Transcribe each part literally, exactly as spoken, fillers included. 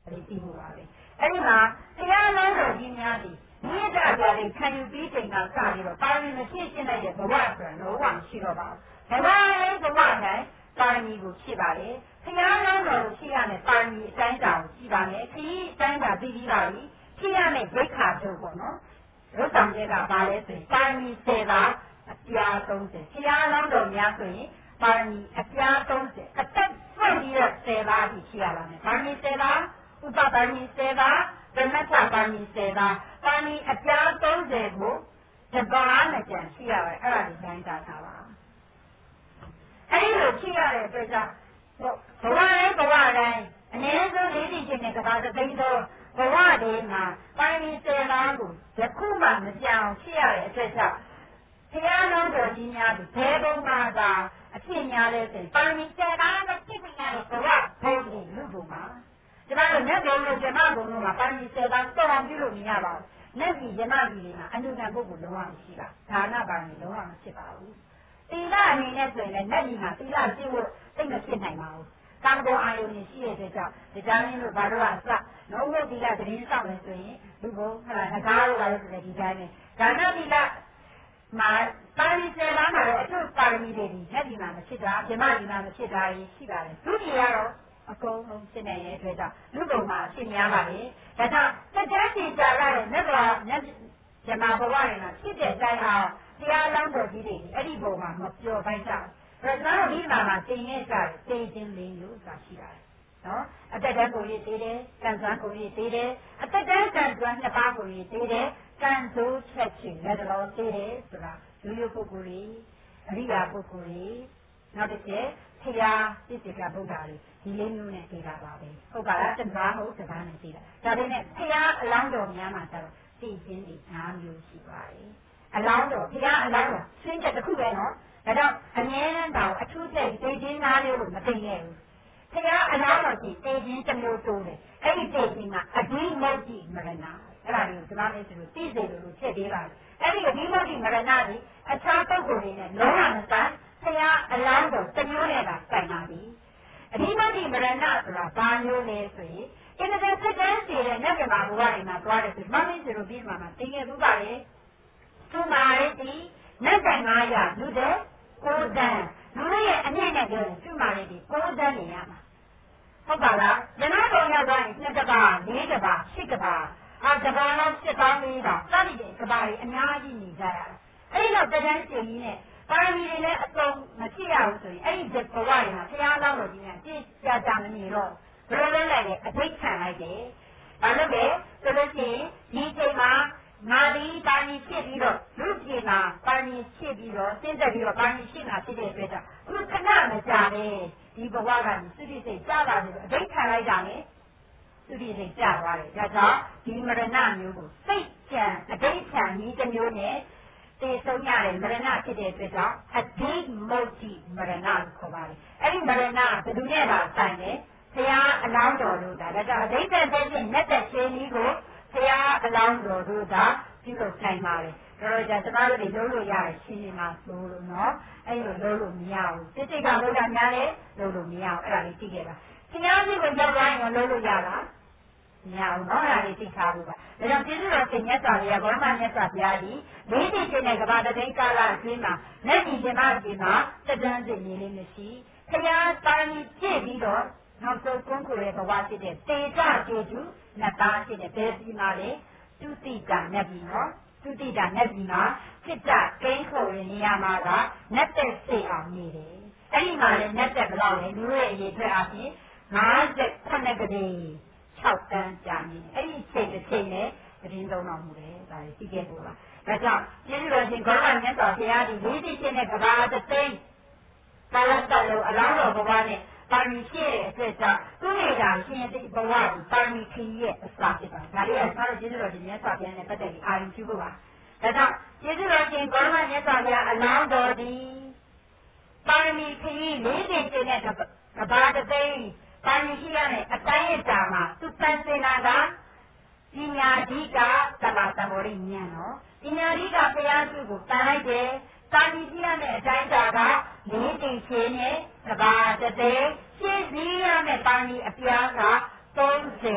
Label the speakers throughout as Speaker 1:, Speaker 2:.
Speaker 1: ဒီပြီးဖို့ပါပဲအဲ့ဒီမှာတရားလုံးတော်ကြီးများသည်မိစ္ဆာကြလေးခံယူပြီးချိန်ကစပြီးတော့ပါရမီမရှိရှင်းလိုက်တဲ့ဘဝဆိုတာလုံးဝမရှိတော့ပါဘူးဒါမှလည်းဘဝတိုင်းပါရမီကိုရှိပါလေတရားလုံးတော်ကိုရှိရမယ်ပါရမီအတိုင်းတာကိုရှိပါမယ်ခရီးအတိုင်းတာပြီးပြီးပါပြီရှိရမယ်ဒိဋ္ဌာချုပ်ပေါ့နော်ရုပ်ဆောင်ကျက်ကပါလဲဆိုရင်ပါရမီဆယ်ပါးအပြားသုံးဆယ်တရားလုံးတော်များဆိုရင်ပါရမီအပြားသုံးဆယ်အသက်ဆွင့်ပြီးတော့ဆယ်ပါးပြီးရှိရပါမယ်ပါရမီဆယ်ပါးဥပပါရမီဆယ်ပါးဗမတ်ပါရမီဆယ်ပါးပါရမီအပြားသုံးဆယ်ကိုတပါးနဲ့ကြံရှိရပါတယ်အဲ့ဒါဒီတိုင်းတာတာပါအဲ့ဒီလိုရှိရတဲ့အတွက်ကြောင့်ဘဝတိုင်းဘဝတိုင်းအနည်းဆုံးလေးဒီချင်းနဲ့ကဘာသိန်းသောဘဝတွေမှာပါရမီဆယ်ပါးကိုယခုမှမပြောင်းရှိရတဲ့အတွက်ကြောင့်တရားလုံးတော်ကြီးများဘယ်ဘုံမှာသာအဖြစ်များလဲဆိုပါရမီဆယ်ပါးနဲ့ပြည့်စုံတဲ့ဘဝဘုံကြီးလူဘုံမှာကျမတို့လက်တော်လို့ကျမဘုံတို့မှာပါရမီဆယ်ပါးစောင့်ပြုလို့မရပါဘူးလက်ကြီးကျမကြီးတွေမှာအနုကံပုဂ္ဂိုလ်လုံးဝမရှိပါဒါနပါရမီလုံးဝမဖြစ်ပါဘူးသီလအနေနဲ့ဆိုရင်လည်းလက်ကြီးမှာသီလကျင့်ဖို့သိမဖြစ်နိုင်ပါဘူးကာမဂုဏ်အာယုန်ကြီးရှိတဲ့ကြောင့်ဒါကြောင့်မလို့ဘာလို့အစလုံးဝသီလသတင်းဆောင်နေဆိုရင်လူဘုံဟာငကားလို့ပါလို့ဆိုတဲ့ဒီတိုင်းနဲ့ဒါနသီလမှာပါရမီဆယ်ပါးမှာတော့အထုပါရမီတွေဒီလက်ဒီမှာမဖြစ်တာဓမ္မဒီမှာမဖြစ်တာရှိပါတယ်ဒုတိယကတော့အကုန်လုံးဖြစ်နေတဲ့အတွက်ကြောင့်လူဘုံမှာအဖြစ်များပါလေဒါကြောင့်စကြစီကြရတဲ့မြတ်စွာမြတ်ဓမ္မဘဝတွေမှာဖြစ်တဲ့အတိုင်းအောင်တရားလောင်းတော်ကြီးတွေအဲ့ဒီဘုံမှာမပြောပိုက်ကြဘူးဒါကြောင့်ဒီမှာမှာတင်ခဲ့ကြတယ်တင်ခြင်းလေးမျိုးသာရှိပါတယ်နော်အတ္တတန်ကိုရည်သေးတယ်ကံစွမ်းကိုရည်သေးတယ်အတ္တတန်ကံစွမ်းနှစ်ပါးကိုရည်သေးတယ်ကံဆိုးချက်ချင်လက်တော်သေးတယ်ဆိုတာရိုးရိုးပုဂ္ဂိုလ်တွေအရိယာပုဂ္ဂိုလ်တွေနောက်တစ်ချက်ဖရာပြည့်စုံကဗုဒ္ဓတွေဒီလေးမျိုးနဲ့သိတာပါပဲဟုတ်ပါလားတပါးဟုတ်တပါးနဲ့သိတာဒါပေမဲ့ဖရာအလောင်းတော်များမှာကျတော့သိခြင်းဒီ၅မျိုးရှိပါတယ်အလောင်းတော်ဖရာအလောင်းတော်ရှင်းချက်တစ်ခုပဲနော်ဒါကြောင့်အမြဲတမ်းတော့အထူးစိတ်သိခြင်း၅မျိုးလို့မသိခဲ့ဘူးဖရာအလောင်းတော်ကြီးသိခြင်းတစ်မျိုးတိုးတယ်အဲ့ဒီသိခြင်းကအဓိမုတ်တိမရဏအဲ့ဒါကိုကျွန်တော်လည်းသူသိစေလို့ချက်ပေးပါအဲ့ဒီအဓိမုတ်တိမရဏကြီးအခြားပုဂ္ဂိုလ်တွေနဲ့လုံးဝမဆိုင်ဖရာအလောင်းတော်တစ်မျိုးနဲ့ကဆိုင်ပါပြီအဓိမတိမရဏဆိုတာဘာမျိုးလဲဆိုရင်အင်းတဲ့စက်တန်းစီတဲ့မြတ်ကဘာဘဝတွေမှာသွားတယ်ဆိုမမင်းစီတို့ပြီးမှမှာတင်ခဲ့ဘူးပါလေသူမာရတိနတ်တိုင်၅ရာလူတဲ့ကိုတန်းလူရဲ့အမြင့်နဲ့ပြောရင်သူမာရတိကိုတန်းနေရမှာဟုတ်ပါလားဇနာတော်ရောက်သွားရင်နှစ်ကဘာလေးကဘာရှစ်ကဘာအာကဘာလောက်ရှစ်ပေါင်းလေးတာစသဖြင့်ကဘာတွေအများကြီးနေကြရတယ်အဲ့ဒီတော့တန်းစီကြီးနဲ့ပါရမီတွေလည်းအစုံမဖြစ်ရဘူးဆိုရင်အဲ့ဒီဘဝတွေမှာဘုရားလောင်းတော်ကြီးကကြည်ကြကြမနေတော့ဘယ်လိုလဲလဲအထိတ်ခံလိုက်တယ်။ဘာလို့လဲဆိုလို့ရှိရင်ဒီချိန်မှာငါဒီပါရမီဖြစ်ပြီးတော့လူပြည်မှာပါရမီဖြစ်ပြီးတော့စဉ်းသက်ပြီးတော့ပါရမီရှိတာဖြစ်တဲ့အတွက်ကြောင့်ခုခဏမကြာနဲ့ဒီဘဝကသုတိစိတ်ကြာလာတယ်အထိတ်ခံလိုက်တာလေသုတိစိတ်ကြာသွားတယ်။ဒါကြောင့်ဒီမရဏမျိုးကိုစိတ်ကြံအထိတ်ခံကြီးတစ်မျိုးနဲ့သေဆုံးရတယ်မရဏဖြစ်တဲ့အတွက်ကြောင့်အဓိမုတ်တိမရဏကိုခေါ်ပါတယ်အဲ့ဒီမရဏဘယ်သူနဲ့ပါဆိုင်လဲဘုရားအလောင်းတော်တို့ဒါဒါကြောင့်အဓိပ္ပာယ်သက်ဖြင့်လက်သက်ရှင်ကြီးကိုဘုရားအလောင်းတော်တို့ကပြုလုပ်ဆိုင်ပါလေဒါတော့じゃကျမတို့တွေလုံးလို့ရတယ်ရှင်ရှင်မှာဆိုလို့နော်အဲ့လိုလုံးလို့မရဘူးတိတိကဘုရားများလည်းလုံးလို့မရဘူးအဲ့ဒါလေးသိခဲ့ပါဘုရားကြီးကိုကြောက်တိုင်းရောလုံးလို့ရလားမရဘူးနော်အဲ့ဒါလေးသိထားဖို့ပါဒါကြောင့်ကျေးဇူးတော်ရှင်မြတ်စွာဘုရားဗုဒ္ဓမြတ်စွာဘုရားကြီးလေးသိခြင်းနဲ့ကဘာတသိန်းကာလအတွင်းမှာလက်ဒီရှင်မကြီးမှာတဒန်းစီနေလေးမရှိဘုရားတိုင်းပြည့်ပြီးတော့နောက်ဆုံးကုန်းကိုရဲ့ဘဝဖြစ်တဲ့တေဇကျေတုနတ်သားဖြစ်တဲ့ဘယ်ဒီမှာလဲတုတိတာနတ်ပြည်နော်တုတိတာနတ်ပြည်မှာဖြစ်တာကိန်းခေါ်တဲ့နေရာမှာကနတ်သက်စိတ်အောင်နေတယ်အဲ့ဒီမှာလည်းနတ်သက်ဘလောက်လဲလူရဲ့အရေးအတွက်အပြင်၅၇ကလေး၆တန်းကြာနေအဲ့ဒီချိန်တစ်ချိန်နဲ့သတင်းသုံးတော်မူတယ်ဒါလည်းသိခဲ့ဖို့ပါဒါကြောင့်ကျေးဇူးတော်ရှင်ဂေါတမြတ်စွာဘုရားဒီလေးသိခြင်းနဲ့ကဘာတသိန်းကာလတလုံးအလောင်းတော်ဘဝနဲ့ပါရမီရှိတဲ့အတွက်ကြောင့်သူ့ရဲ့ဒါရှင်သိဘဝကိုပါရမီခရီးရဲ့အစဖြစ်တာဒါလေးကဆောက်ကျေးဇူးတော်ရှင်မြတ်စွာဘုရားနဲ့ပတ်သက်ပြီးအာရုံပြုဖို့ပါဒါကြောင့်ကျေးဇူးတော်ရှင်ဂေါတမြတ်စွာဘုရားအလောင်းတော်ဒီပါရမီခရီးလေးသိခြင်းနဲ့ကဘာတသိန်းပါရမီရှိရတဲ့အတိုင်းအတာမှာသူတန်စင်တာကပညာဓိကသမာသမောရိဉာဏ်နော်ပညာဓိကဘုရားစုကိုတန်လိုက်တယ်တာဏိရှိရတဲ့အတိုင်းအတာကလေးသိခြင်းနဲ့ကဘာတသိန်းရှင်းစည်းရမယ့်ပါရမီအပြားကသုံးဆယ်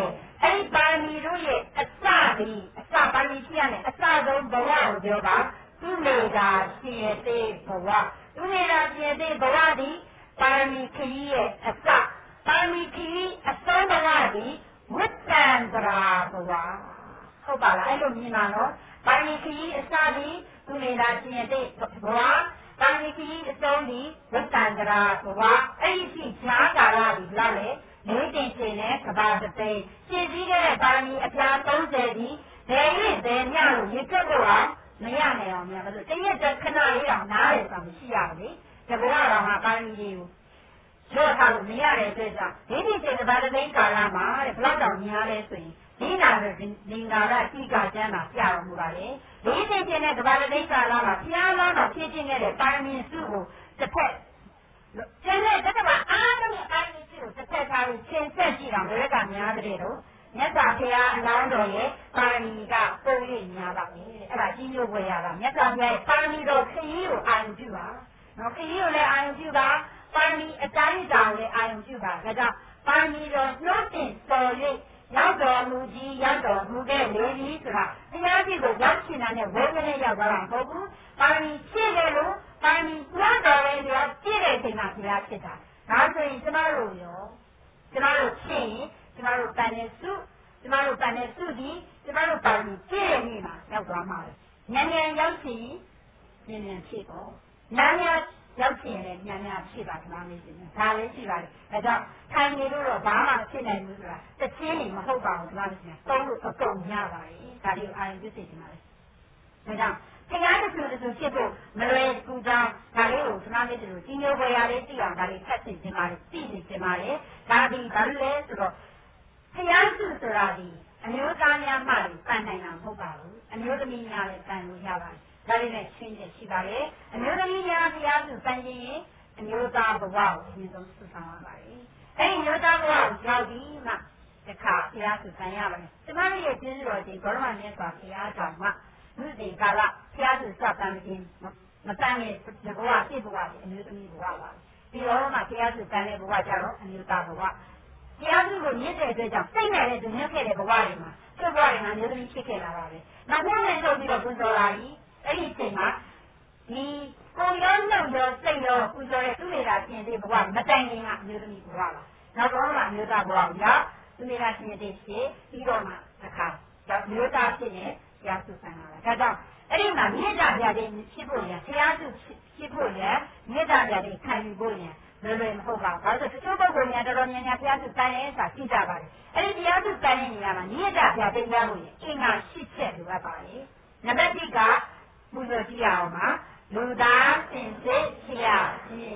Speaker 1: အဲ့ဒီပါရမီတို့ရဲ့အစဒီအစပါရမီရှိရမယ်အစဆုံးဘဝကိုပြောတာသူနေတာရှင်ရသေးဘဝသူနေတာရှင်ရသေးဘဝဒီပါရမီခရီးရဲ့အစပါရမီခရီးအဆုံးဘဝဒီဝိတ္တန္တရာဘဝဟုတ်ပါလားအဲ့လိုမြင်ပါနော်ပါရမီခရီးအစဒီသူနေတာရှင်ရသေးဘဝပါရမီခရီးအဆုံးဒီဝိတ္တန္တရာဘဝအဲ့ဒီရှိဈာကာလဒီလောက်လေလေးတင်ရှင်နဲ့ကဘာတသိရှင်းပြီးခဲ့တဲ့ပါရမီအပြားသုံးဆယ်ဒီဘယ်ရင်ဘယ်ညလို့ရေကက်လို့အောင်မရနိုင်အောင်များဘာလို့တရက်တခဏလေးတော့နားရတာမရှိရဘူးလေတဘောတော်မှာပါရမီတွေကိုလွတ်ထားလို့မရတဲ့အတွက်ကြောင့်လေးတင်ရှင်ကဘာတသိကာလမှာတဲ့ဘလောက်တောင်များလဲဆိုရင်ဒီနာတဲ့လင်္ကာရတိကကျမ်းမှာပြတော်မူပါလေလေးတင်ရှင်နဲ့ကဘာတသိကာလမှာဘုရားလောင်းတော်ဖြည့်ခြင်းခဲ့တဲ့ပါရမီစုကိုတစ်ဖက်ကျန်တဲ့တက္ကမအားလုံးရဲ့အာရုံကိုတစ်ဖက်ထားပြီးရှင်းဆက်ကြည့်အောင်ဘယ်ကများတဲ့တော့မြတ်စွာဘုရားအလောင်းတော်ရဲ့ပါရမီကပုံရိပ်များပါလေအဲ့ဒါကြီးညို့ွယ်ရတာမြတ်စွာဘုရားရဲ့ပါရမီတော်ခရီးကိုအာရုံပြုပါနော်ခရီးကိုလည်းအာရုံပြုပါပါရမီအတိုင်းအတာကိုလည်းအာရုံပြုပါဒါကြောင့်ပါရမီတော်နှုတ်တင်တော်၍ရောက်တော်မူကြီးရောက်တော်မူခဲ့လေပြီဆိုတာဘုရားကြီးကိုရောက်ချင်တာနဲ့ဝဲကလေးရောက်သွားတာမဟုတ်ဘူးပါရမီဖြည့်တယ်လို့ပါရမီကျွမ်းတော်ရဲ့ပြောပြည့်တဲ့အချိန်မှာဘုရားဖြစ်တာဒါဆိုရင်ကျမတို့ရောကျမတို့ဖြည့်ရင်ကျမတို့တန်တဲ့စုကျမတို့တန်တဲ့စုဒီကျမတို့ပါရမီပြည့်တဲ့နေ့မှာရောက်သွားမှာလေဉာဏ်ဉာဏ်ရောက်ချင်ဉာဏ်ဉာဏ်ဖြစ်ပေါ့ဉာဏ်ဉာဏ်ရောက်ချင်လည်းဉာဏ်ဉာဏ်ဖြစ်ပါခဏလေးရှင်ဒါလည်းရှိပါလေဒါကြောင့်ထိုင်နေလို့တော့ဘာမှဖြစ်နိုင်ဘူးဆိုတာတချင်းနေမဟုတ်ပါဘူးခဏလေးရှင်သုံးလို့အကုန်ရပါလေဒါလေးအာရုံပြုစိတ်ချင်ပါလေဒါကြောင့်တရားတစ်ခုတစ်ခုဖြစ်ဖို့မလွယ်ကူကြောင်းဒါလေးကိုခဏလေးတူကြီးညိုပွေရလေးသိအောင်ဒါလေးဖတ်သိချင်ပါလေသိသိချင်ပါလေဒါဒီဘာလို့လဲဆိုတော့တရားစုဆိုတာဒီအမျိုးသားများမှလည်းတန်နိုင်တာမဟုတ်ပါဘူးအမျိုးသမီးများလည်းတန်လို့ရပါတယ်ဒါလေးနဲ့ရှင်းချက်ရှိပါလေအမျိုးသမီးများတရားစုတန်ရင်အမျိုးသားဘဝကိုအရင်ဆုံးစုဆောင်ရပါတယ်အဲ့ဒီမျိုးသားဘဝကိုရောက်ပြီးမှတခါတရားစုတန်ရပါတယ်ကျမတို့ရဲ့ကျေးဇူးတော်ရှင်ဂေါရမမြတ်စွာဘုရားကြောင့်မှလူတွေကာလဘုရားစုစတန်ခြင်းမတန်ရဲ့ဘဝပြည့်ဘဝအမျိုးသမီးဘဝပါပြီးတော့မှဘုရားစုတန်တဲ့ဘဝကြတော့အမျိုးသားဘဝတရားစုကိုမြင့်တဲ့အတွက်ကြောင့်စိတ်နဲ့လည်းသူမြတ်ခဲ့တဲ့ဘဝတွေမှာသူ့ဘဝတွေမှာမျိုးသမီးဖြစ်ခဲ့လာတာပဲ။နောက်ဆုံးနဲ့ထုတ်ပြီးတော့ပူဇော်လာပြီးအဲ့ဒီအချိန်မှာဒီကိုယ်ရောနှုတ်ရောစိတ်ရောပူဇော်တဲ့သူနေတာရှင်တဲ့ဘဝမတိုင်ခင်ကမျိုးသမီးဘဝပါ။နောက်တော့မှမျိုးသားဘဝကိုရောက်သူနေတာရှင်တဲ့ဖြစ်ပြီးတော့မှတစ်ခါရောက်မျိုးသားဖြစ်နေတရားစုဆံလာတာ။ဒါကြောင့်အဲ့ဒီမှာမြေတာပြတဲ့ဖြစ်ဖို့ရတရားစုဖြစ်ဖို့ရမြေတာပြတဲ့ခံယူဖို့ရလွယ်လွယ်မဟုတ်ပါဘူး။ဘာလို့တချို့ပုဂ္ဂိုလ်များတော်တော်များများဘုရားစုတန်ရဲဆိုတာသိကြပါတယ်။အဲဒီဘုရားစုတန်တဲ့နေရာမှာနိယတဘုရားသိများလို့အင်္ဂါရှစ်ချက်လိုအပ်ပါလေ။နံပါတ်တစ်ကပူဇော်ကြည့်ရအောင်ပါ။လူသားစင်စစ်ဖြစ်ရခြင်း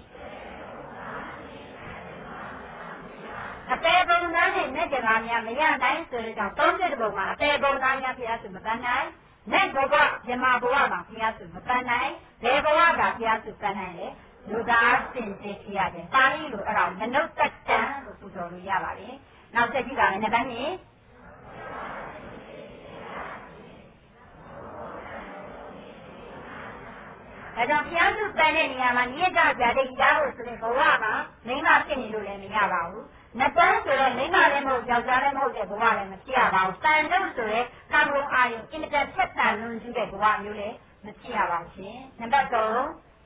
Speaker 1: အပေပုံသားနဲ့နဲ့ကြပါများမရနိုင်ဆိုတဲ့ကြောင့်သုံးချက်ပုံမှာအပေပုံသားများဘုရားစုမတန်နိုင်။နဲ့ဘဝဇမဘဝမှာဘုရားစုမတန်နိုင်။ဘယ်ဘဝကဘုရားစုတန်နိုင်လဲ။လူသားစင်စစ်ဖြစ်ရတယ်။ပါဠိလိုအဲ့ဒါမနုဿတ္တံလို့ပူဇော်လို့ရပါတယ်။နောက်ဆက်ကြည့်ပါမယ်။နံပါတ်နှစ်အဲကြောင့်ဘုရားစုတန်တဲ့နေရာမှာနိယတဗျာဒိတ်ရားလို့ဆိုတဲ့ဘဝမှာမိန်းမဖြစ်နေလို့လည်းမရပါဘူး။နတန်းဆိုတော့မိန်းမလည်းမဟုတ်ယောက်ျားလည်းမဟုတ်တဲ့ဘဝလည်းမဖြစ်ရပါဘူး။တန်တော့ဆိုတဲ့ကာမဂုဏ်အာယုအင်မတန်ဆက်ဆံလွန်ကျူးတဲ့ဘဝမျိုးလည်းမဖြစ်ရပါဘူးရှင်။နံပါတ်သုံး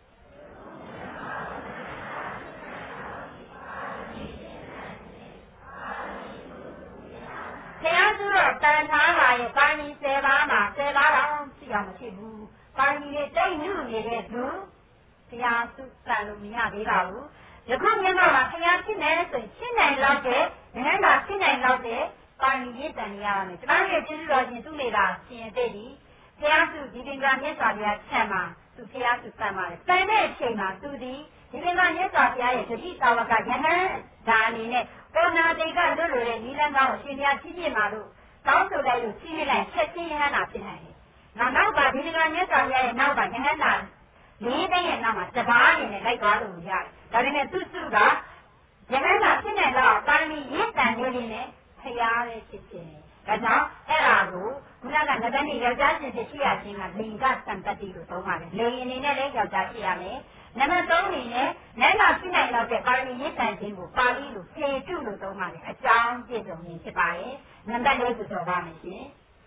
Speaker 1: ဘုရားစုတော့တန်ထားပါရဲ့ပါဏီဆယ်ပါးမှာဆယ်ပါးတော့ရှိအောင်မရှိဘူးပါဏီတွေတိတ်ညွနေတဲ့သူဘုရားစုတန်လို့မရသေးပါဘူးယခုမြတ်မှာဘုရားဖြစ်နေဆိုရင်ဖြစ်နိုင်လောက်တဲ့ဉာဏ်သာဖြစ်နိုင်လောက်တဲ့ပါဏီရေးတန်ရရမယ်ကျမတို့ရဲ့ကျေးဇူးတော်ရှင်သူနေတာရှင်တဲ့ဒီဘုရားစုဒီပင်ကမြတ်စွာဘုရားဆံမှာသူဘုရားစုတန်ပါတယ်တန်တဲ့အချိန်မှာသူဒီဒီပင်ကမြတ်စွာဘုရားရဲ့တတိသာဝကယဟန်ဒါအနေနဲ့ကိုနာတိတ်ကလွတ်လွတ်တဲ့နီလန်းကောင်းရှင်ဘုရားကြီးပြမှာလို့တောင်းဆိုလိုက်လို့ကြီးပြလိုက်ချက်ချင်းယဟန်နာဖြစ်နိုင်တယ်။နောက်နောက်ကဒီပင်ကမြတ်စွာဘုရားရဲ့နောက်ကယဟန်နာလေးသိရဲ့နောက်မှာတပားအနေနဲ့လိုက်သွားလို့ရတယ်။ဒါပေမဲ့သူ့စုကယဟန်နာဖြစ်နေတော့ပါရမီရင့်တန်နေနေနဲ့ဖရားပဲဖြစ်ခြင်း။ဒါကြောင့်အဲ့ဒါကိုခုနကငဒန်းကြီးယောက်ျားရှင်ဖြစ်ရှိရခြင်းကလိင်္ဂသံတတိလို့သုံးပါတယ်။လိင်အနေနဲ့လည်းယောက်ျားဖြစ်ရမယ်။နံပါတ်သုံးအနေနဲ့ဉာဏ်တော်ရှိနိုင်တော့တဲ့ပါရမီရည်တန်ခြင်းကိုပါဠိလိုဖြေတုလို့သုံးပါတယ်အကြောင်းပြည့်စုံခြင်းဖြစ်ပါတယ်နံပါတ်လေးဆိုတော့ပါမယ်ရှင်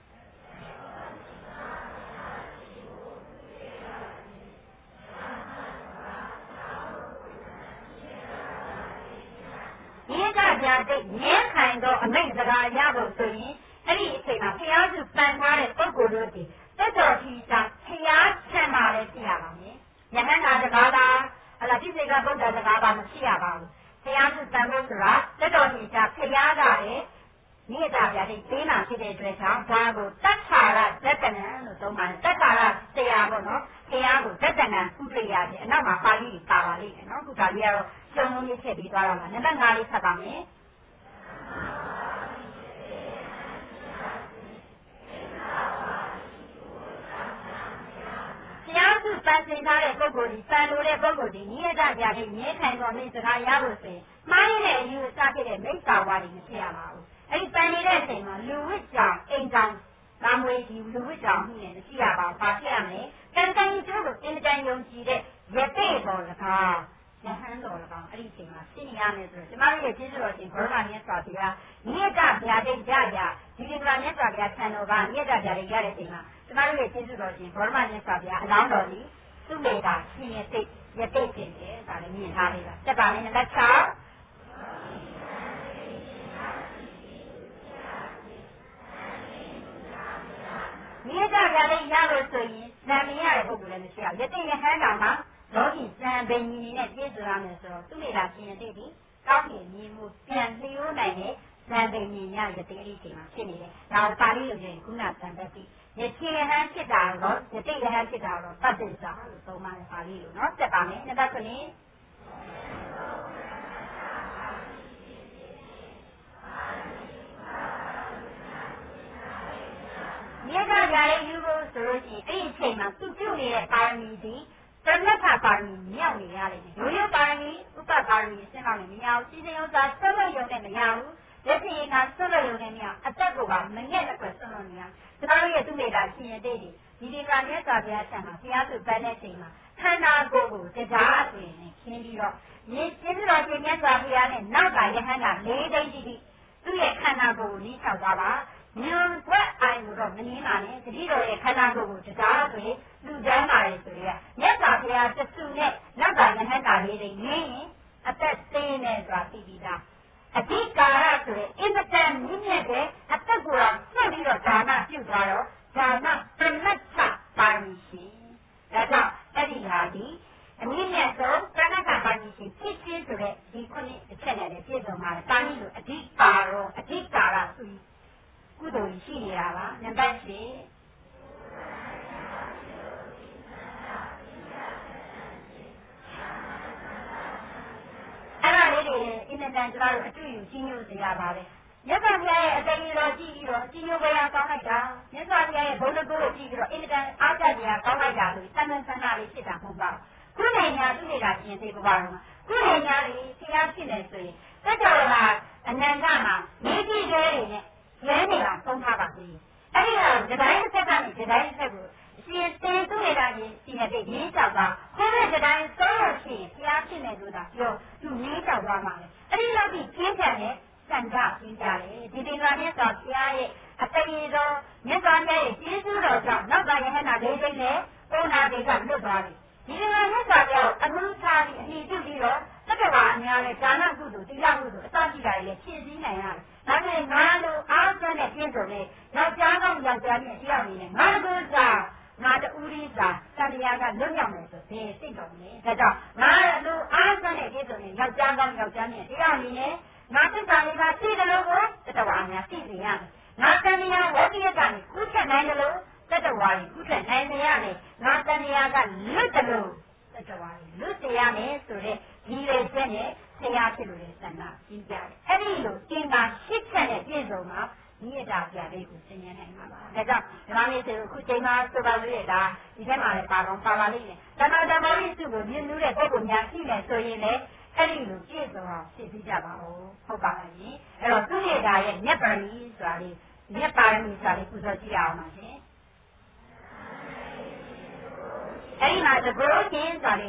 Speaker 1: ဒီကကြတဲ့ဉာဏ်ခိုင်သောအမိတ်စကားရဖို့ဆိုရင်အဲ့ဒီအချိန်မှာဘုရားစုပန်ထားတဲ့ပုဂ္ဂိုလ်တို့ဒီတက်တော်ထီသာဘုရားချမ်းသာလည်းဖြစ်ရပါမယ်ယဟန်နာတကားသာအလားတိစေကဗုဒ္ဓတကားပါမရှိရပါဘူးဘုရားစုပန်ဖို့ဆိုတာတက်တော်ထီသာဘုရားကလည်းနိယတာပြတဲ့သေးနာဖြစ်တဲ့အတွက်ကြောင့်ဒါကိုတက္ခါရဇတနံလို့သုံးပါတယ်တက္ခါရတရားပေါ့နော်ဘုရားကိုဇတနံကုသိရခြင်းအနောက်မှာပါဠိတွေပါပါလိမ့်မယ်နော်ခုဒါလေးကတော့ကျုံလုံးလေးထည့်ပြီးသွားတော့မှာနံပါတ်၅လေးဆက်ပါမယ်တရားစုပန်ဆင်ထားတဲ့ပုဂ္ဂိုလ်ဒီပန်လို့တဲ့ပုဂ္ဂိုလ်ဒီနိယတပြတဲ့မြဲခံတော်မိတ်စကားရဖို့ဆိုရင်မှားရတဲ့အယူအဆဖြစ်တဲ့မိစ္ဆာဝါဒီမရှိရပါဘူးအဲ့ဒီပန်နေတဲ့အချိန်မှာလူဝိကြောင်အိမ်ကြောင်ကာမွေဒီလူဝိကြောင်မှုနဲ့မရှိရပါဘူးဘာဖြစ်ရမလဲကံကံကျိုးကိုအင်တန်ယုံကြည်တဲ့ရတဲ့တော်လကားယဟန်တော်လကားအဲ့ဒီအချိန်မှာရှင်းရမယ်ဆိုတော့ကျမတို့ရဲ့ကျေးဇူးတော်ရှင်ဘောရမမြတ်စွာဘုရားနိယတဗျာဒိတ်ကြကြဒီဒီကမြတ်စွာဘုရားဆံတော်ကနိယတဗျာဒိတ်ရတဲ့အချိန်မှာကျမတို့ရဲ့ကျေးဇူးတော်ရှင်ဘောရမမြတ်စွာဘုရားအလောင်းတော်ကြီးသူ့မိတာရှင်ရဲ့စိတ်ရတဲ့ခြင်းတယ်ဒါလည်းမြင်ထားလေးပါတက်ပါမယ်နံပါတ်၆နိယတဗျာဒိတ်ရလို့ဆိုရင်ဇံမရတဲ့ပုဂ္ဂိုလ်လည်းမရှိအောင်ရတဲ့ယဟန်တော်မှာလောကီဇံပင်ကြီးနဲ့ပြည့်စုံရမယ်ဆိုတော့သူ့မိတာရှင်ရဲ့စိတ်ဒီကောင်းကင်မြင်မှုပြန်လျိုးနိုင်တဲ့ဇံပင်ကြီးရရတဲ့လေးချိန်မှာဖြစ်နေတယ်ဒါပါဠိလိုရင်ခုနဇံတတိယတိယဟန်ဖြစ်တာတော့ယတိယဟန်ဖြစ်တာတော့တတ္တိစာလို့သုံးပါတယ်ပါဠိလိုနော်တက်ပါမယ်နံပါတ်၇မြေကကြရဲ့ယူဖို့ဆိုလို့ရှိရင်အဲ့ဒီအချိန်မှာသူပြုနေတဲ့ပါရမီဒီပရမတ်ထပါရမီမြောက်နေရလိမ့်မယ်ရိုးရိုးပါရမီဥပပါရမီဆင်းလောက်နေမရဘူးစီစဉ်ဥစ္စာဆွတ်လို့ရုံနဲ့မရဘူးလက်ရှိကဆွတ်လို့ရုံနဲ့မရအသက်ကိုပါမငဲ့လက်ကွယ်ဆွတ်လို့နေရကျွန်တော်တို့ရဲ့သူ့မိတာရှင်ရတဲ့ဒီဒီဒီကမြတ်စွာဘုရားဆံမှာဘုရားသူပန်းတဲ့ချိန်မှာခန္ဓာကိုယ်ကိုတရားဆိုရင်ခင်းပြီးတော့ရင်းကျေးဇူးတော်ရှင်မြတ်စွာဘုရားနဲ့နောက်ကယဟန်ကလေးသိန်းကြီးကြီးသူ့ရဲ့ခန္ဓာကိုယ်ကိုနှိမ့်ချောက်သွားပါညွန်ွက်အိုင်ကိုတော့မနင်းပါနဲ့တတိတော်ရဲ့ခန္ဓာကိုယ်ကိုတရားဆိုရင်လူတန်းပါလေဆိုရင်မြတ်စွာဘုရားတဆူနဲ့နောက်ကယဟန်ကလေးသိန်းနင်းရင်အသက်သေးနေစွာသိပြီးသားအဓိကာရဆိုရင်အင်မတန်မြင့်မြတ်တဲ့အသက်ကိုတော့ဆက်ပြီးတော့ဒါနပြုသွားတော့ဒါနပရမတ်ထပါရမီရှိဒါကြောင့်အဲ့ဒီဟာဒီအမြင့်မြတ်ဆုံးပရမတ်ထပါရမီရှိဖြစ်ခြင်းဆိုတဲ့ဒီခုနှစ်တစ်ချက်နဲ့ပြည့်စုံပါတယ်တာနည်းလို့အဓိကာရောအဓိကာရဆိုရင်ကုသိုလ်ရှိနေတာပါနံပါတ်၈အဲ့ဒါလေးတွေအင်မတန်ကျမတို့အတွေ့အကြုံကြီးညို့စေရပါတယ်မြတ်စွာဘုရားရဲ့အတ္တကြီးတော်ကြည့်ပြီးတော့ကြီးညိုပွဲရကောင်းလိုက်တာမြတ်စွာဘုရားရဲ့ဘုန်းတော်ကိုကြည့်ပြီးတော့အင်မတန်အားကြကြကောင်းလိုက်တာလို့သံသံသနာလေးဖြစ်တာမဟုတ်ပါဘူးခုနေညာသူနေတာရှင်သေးပါတော့ခုနေညာလေးဆရာဖြစ်နေဆိုရင်တက္ကရာအနန္တမှာမိတိကျဲတွေနဲ့လဲနေတာသုံးထားပါသေးအဲ့ဒီတော့ဒီတိုင်းဆက်ကနေဒီတိုင်းဆက်ကိုရှင်သေးသူနေတာကြီးရှင်တဲ့ရင်းကြောက်တာဟိုတဲ့ဒီတိုင်းသုံးလို့ရှိရင်ဆရာဖြစ်နေလို့သာပြောသူရင်းကြောက်သွားမှာလေအဲ့ဒီလောက်ကြီးကျင်းတယ်နဲ့စံကြပြင်းကြတယ်ဒီဒီကနေ့ဆိုဆရာရဲ့အတရေတော်မြတ်စွာဘုရားရဲ့ကျေးဇူးတော်ကြောင့်နောက်ကယဟနာလေးသိန်းနဲ့ပုံနာတွေကလွတ်သွားပြီဒီဒီကနေ့ဆိုတော့အမှုထားပြီးအမိပြုပြီးတော့တက္ကဝါအများနဲ့ဒါနကုသိုလ်တိလကုသိုလ်အစရှိတာတွေလည်းဖြည့်ဆည်းနိုင်ရတယ်ဒါပေမဲ့ငါလိုအားစွမ်းတဲ့ပြည့်စုံတဲ့ယောက်ျားကောင်းယောက်ျားနဲ့တရားနေနဲ့ငါတကူစားငါတူရီစားတန်တရားကလွတ်မြောက်မယ်ဆိုဘယ်စိတ်တော်မလဲဒါကြောင့်ငါလိုအားစွမ်းတဲ့ပြည့်စုံတဲ့ယောက်ျားကောင်းယောက်ျားနဲ့တရားနေနဲ့ငါသစ္စာလေးပါးသိတယ်လို့ကိုတတဝါများသိစေရမယ်ငါတန်တရားဝိပယကနေကုထက်နိုင်တယ်လို့တတဝါကြီးကုထက်နိုင်တယ်ရမယ်ငါတန်တရားကလွတ်တယ်လို့တတဝါကြီးလွတ်စေရမယ်ဆိုတဲ့ဒီရဲ့ချက်နဲ့ဆရာဖြစ်လို့လည်းစံနာကြီးကြတယ်အဲ့ဒီလိုကျင်တာရှစ်ချက်နဲ့ပြည့်စုံမှာဒီအတာပြလေးကိုသင်ရနိုင်မှာပါဒါကြောင့်ဒီမှာနေဆိုခုချိန်မှာဆိုပါလို့ရတာဒီထဲမှာလည်းပါတော့ပါပါလိမ့်မယ်တမန်တော်မောရိစုကိုမြင်လို့တဲ့ပုဂ္ဂိုလ်များရှိနေဆိုရင်လည်းအဲ့ဒီလိုပြည့်စုံအောင်ဖြစ်ပြီးကြပါဦးဟုတ်ပါလားရှင်အဲ့တော့သူရဲ့ဒါရဲ့မြတ်ပါရမီဆိုတာလေးမြတ်ပါရမီဆိုတာလေးပူဇော်ကြည့်အောင်ပါရှင်အဲ့ဒီမှာသဘောချင်းဆိုတာလေး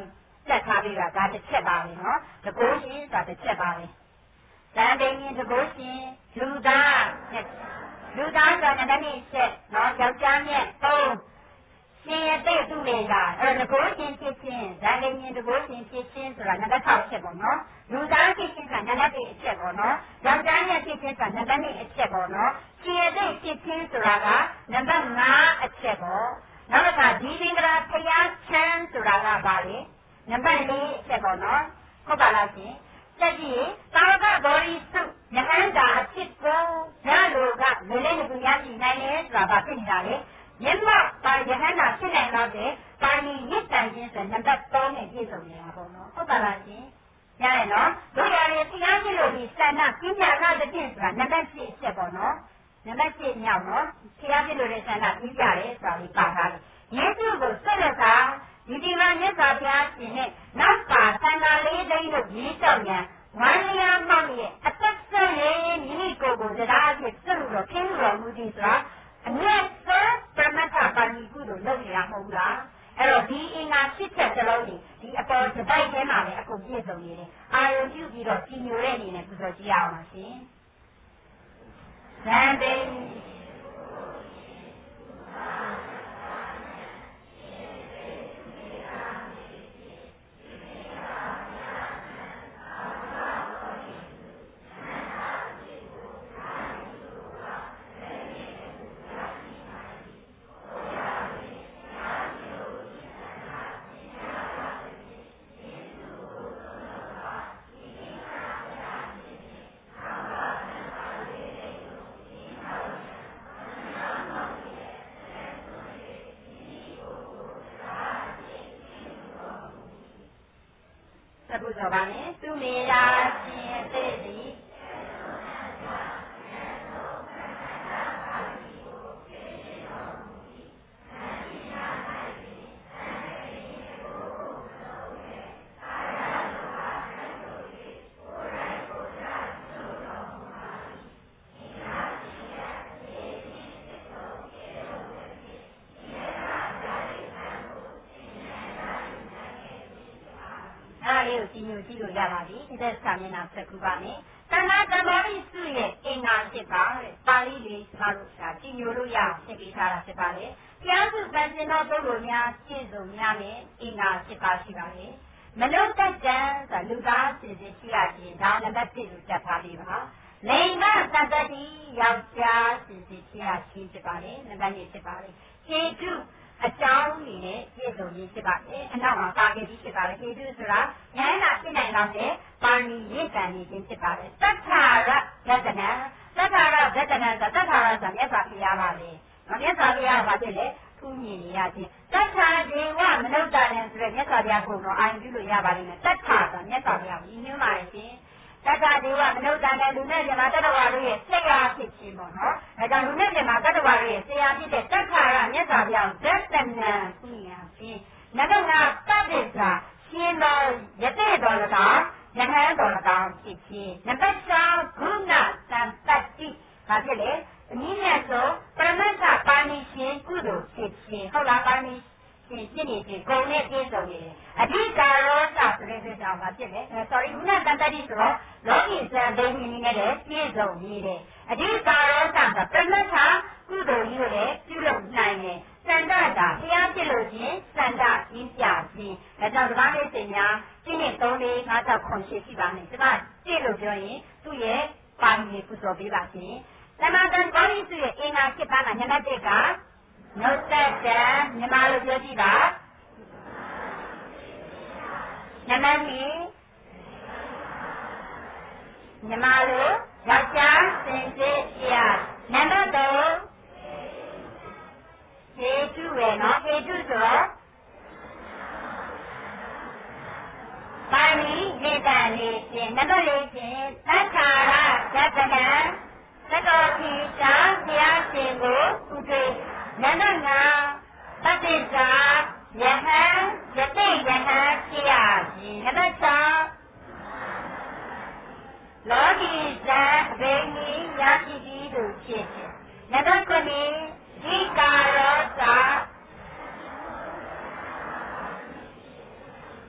Speaker 1: ဆက်ထားပြီးတော့ဒါတစ်ချက်ပါပဲနော်တကုရှင်ဆိုတာတစ်ချက်ပါပဲဇန်တိန်ရင်တကုရှင်လူသားလူသားဆိုတာနံပါတ်နှစ်ချက်နော်ယောက်ျားမြတ်သုံးရှင်ရတဲ့သူတွေကအဲ့တကုရှင်ဖြစ်ချင်းဇန်တိန်ရင်တကုရှင်ဖြစ်ချင်းဆိုတာနံပါတ်၆ချက်ပေါ့နော်လူသားဖြစ်ချင်းကနံပါတ်တစ်အချက်ပေါ့နော်ယောက်ျားမြတ်ဖြစ်ချင်းဆိုတာနံပါတ်နှစ်အချက်ပေါ့နော်ရှင်ရတဲ့ဖြစ်ချင်းဆိုတာကနံပါတ်၅အချက်ပေါ့နောက်တစ်ခါဒီသင်္ကရာဖျားချမ်းဆိုတာကပါလေနံပါတ်လေးအချက်ပေါ့နော်ဟုတ်ပါလားရှင်တက်ကြည့်သာဝကဘောရီစုယဟန္တာအဖြစ်ကိုရလိုကလူလေးလူများကြည့်နိုင်တယ်ဆိုတာပါဖြစ်နေတာလေမြတ်ပါပါယဟန္တာဖြစ်နိုင်တော့တဲ့ပါဏိရစ်တန်ခြင်းဆိုနံပါတ်၃နဲ့ပြည့်စုံနေတာပေါ့နော်ဟုတ်ပါလားရှင်ရတယ်နော်တို့ရတယ်တရားဖြစ်လို့ဒီစန္ဒပညာကတည်းကဆိုတာနံပါတ်၈အချက်ပေါ့နော်နံပါတ်၈မြောက်နော်တရားဖြစ်လို့တဲ့စန္ဒပြီးကြတယ်ဆိုတာလေးပါထားတယ်ယေရှုကိုဆက်လက်တာဒီဒီမှာမြတ်စွာဘုရားရှင်နဲ့နောက်ပါသံဃာလေးသိန်းတို့ကြီးကြောက်ရန်ဝမ်းလျာမောက်ရဲ့အသက်ဆက်ရဲ့မိမိကိုယ်ကိုတရားအဖြစ်စွတ်လို့ခင်းလို့မူတည်ဆိုတာအမြတ်ဆုံးပရမတ္ထပါဏိကုသိုလ်လုပ်နေတာမဟုတ်လားအဲ့တော့ဒီအင်္ဂါဖြစ်ချက်တစ်လုံးကြီးဒီအပေါ်တစ်ပိုက်ထဲမှာလည်းအကုန်ပြည့်စုံနေတယ်အာရုံပြုပြီးတော့ကြီးညိုတဲ့အနေနဲ့ပူဇော်ကြည့်ရအောင်ပါရှင်ဇန်တိန်不走吧？你苏米呀，心对的。ဒီမျိုးကြည့်လို့ရပါပြီဒီသက်စာမျက်နှာဆက်ခုပါမယ်သံဃာဓမ္မရိစုရဲ့အင်္ဂါဖြစ်ပါတဲ့ပါဠိလေးမှာလို့ဆိုတာကြည့်မျိုးလို့ရအောင်ဆက်ပေးထားတာဖြစ်ပါလေဘုရားစုပန်စင်တော်ပုဂ္ဂိုလ်များပြည့်စုံများနဲ့အင်္ဂါဖြစ်ပါရှိပါလေမနုဿတ္တံဆိုတာလူသားစီစဉ်ရှိရခြင်းဒါနံပါတ်၁လို့တက်ထားပြီးပါလိင်္ဂသတ္တတိယောက်ျားစီစဉ်ရှိရခြင်းဖြစ်ပါလေနံပါတ်၂ဖြစ်ပါလေဟေတုအကြောင်းအနေနဲ့ပြည့်စုံရေးဖြစ်ပါတယ်အနောက်မှာပါခဲ့ပြီးဖြစ်ပါတယ်ဟေတုဆိုတာဉာဏ်နာဖြစ်နိုင်တော့တဲ့ပါဏိရစ်တန်နေခြင်းဖြစ်ပါတယ်တက္ခာရယတနာတက္ခာရယတနာဆိုတက္ခာရဆိုမြတ်စွာဘုရားပါလေမြတ်စွာဘုရားကဘာဖြစ်လဲထူးမြင်နေရခြင်းတက္ခာဒေဝမနုဿတန်ဆိုတဲ့မြတ်စွာဘုရားကိုတော့အာရုံပြုလို့ရပါလိမ့်မယ်တက္ခာဆိုမြတ်စွာဘုရားကြီးညွှန်းပါရဲ့ရှင်တက္ကဒေဝမနုဿတန်လူနဲ့မြမတတ္တဝါတို့ရဲ့ဆရာဖြစ်ခြင်းပေါ့နော်အဲဒါလူနဲ့မြမတတ္တဝါတို့ရဲ့ဆရာဖြစ်တဲ့တက္ခာရမြတ်စွာဘုရားဇတနာသိရခြင်းနဂနာတတ္တိစာရှင်တော်ယတိတော်၎င်းယဟန်တော်၎င်းဖြစ်ခြင်းနံပါတ်၆ဂုဏသံတတ္တိဘာဖြစ်လဲအနည်းငယ်ဆုံးပရမတ္ထပါဏိရှင်ကုသိုလ်ဖြစ်ခြင်းဟုတ်လားပါဏိရှင်ဖြစ်နေခြင်းဂုဏ်နဲ့ပြည့်စုံနေတယ်အဓိကာရောစဆိုတဲ့အတွက်ကြောင့်ဘာဖြစ်လဲ sorry ဂုဏသံတတ္တိဆိုတော့လောကီစံဒိဋ္ဌိနဲ့လည်းပြည့်စုံနေတယ်အဓိကာရောစဆိုပရမတ္ထကုသိုလ်ကြီးကိုလည်းပြုလုပ်နိုင်တယ်စန္ဒတာဘုရားဖြစ်လို့ချင်းစန္ဒကြီးပြခြင်းဒါကြောင့်ဒီမှာလေးစင်များဒီနေ့၃၄၅၆ခုရှိရှိပါမယ်ဒီမှာကြည့်လို့ပြောရင်သူ့ရဲ့ပါဏိကုသိုလ်ပေးပါရှင်သမထံပါဠိစုရဲ့အင်္ဂါ၈ပါးမှာနံပါတ်၁ကနုဿတ္တံမြန်မာလိုပြောကြည့်ပါနံပါတ်၂မြန်မာလိုယောက်ျားစင်စစ်ပြနံပါတ်၃ဟေတုရယ်နော်ဟေတုဆိုတော့ပါဠိနေတန်လေးရှင်နံပါတ်၄ရှင်သက္ခာရယတနာသတ္တောတိသာဘုရားရှင်ကိုဥဒေနံပါတ်၅ပဋိစ္စာယဟန်ယတိယဟန်ဖြစ်ရခြင်းနံပါတ်၆လောကီဇာအဘိနိယာတိတိတို့ဖြစ်ခြင်းနံပါတ်၉ဒီကာရောသာနံပါ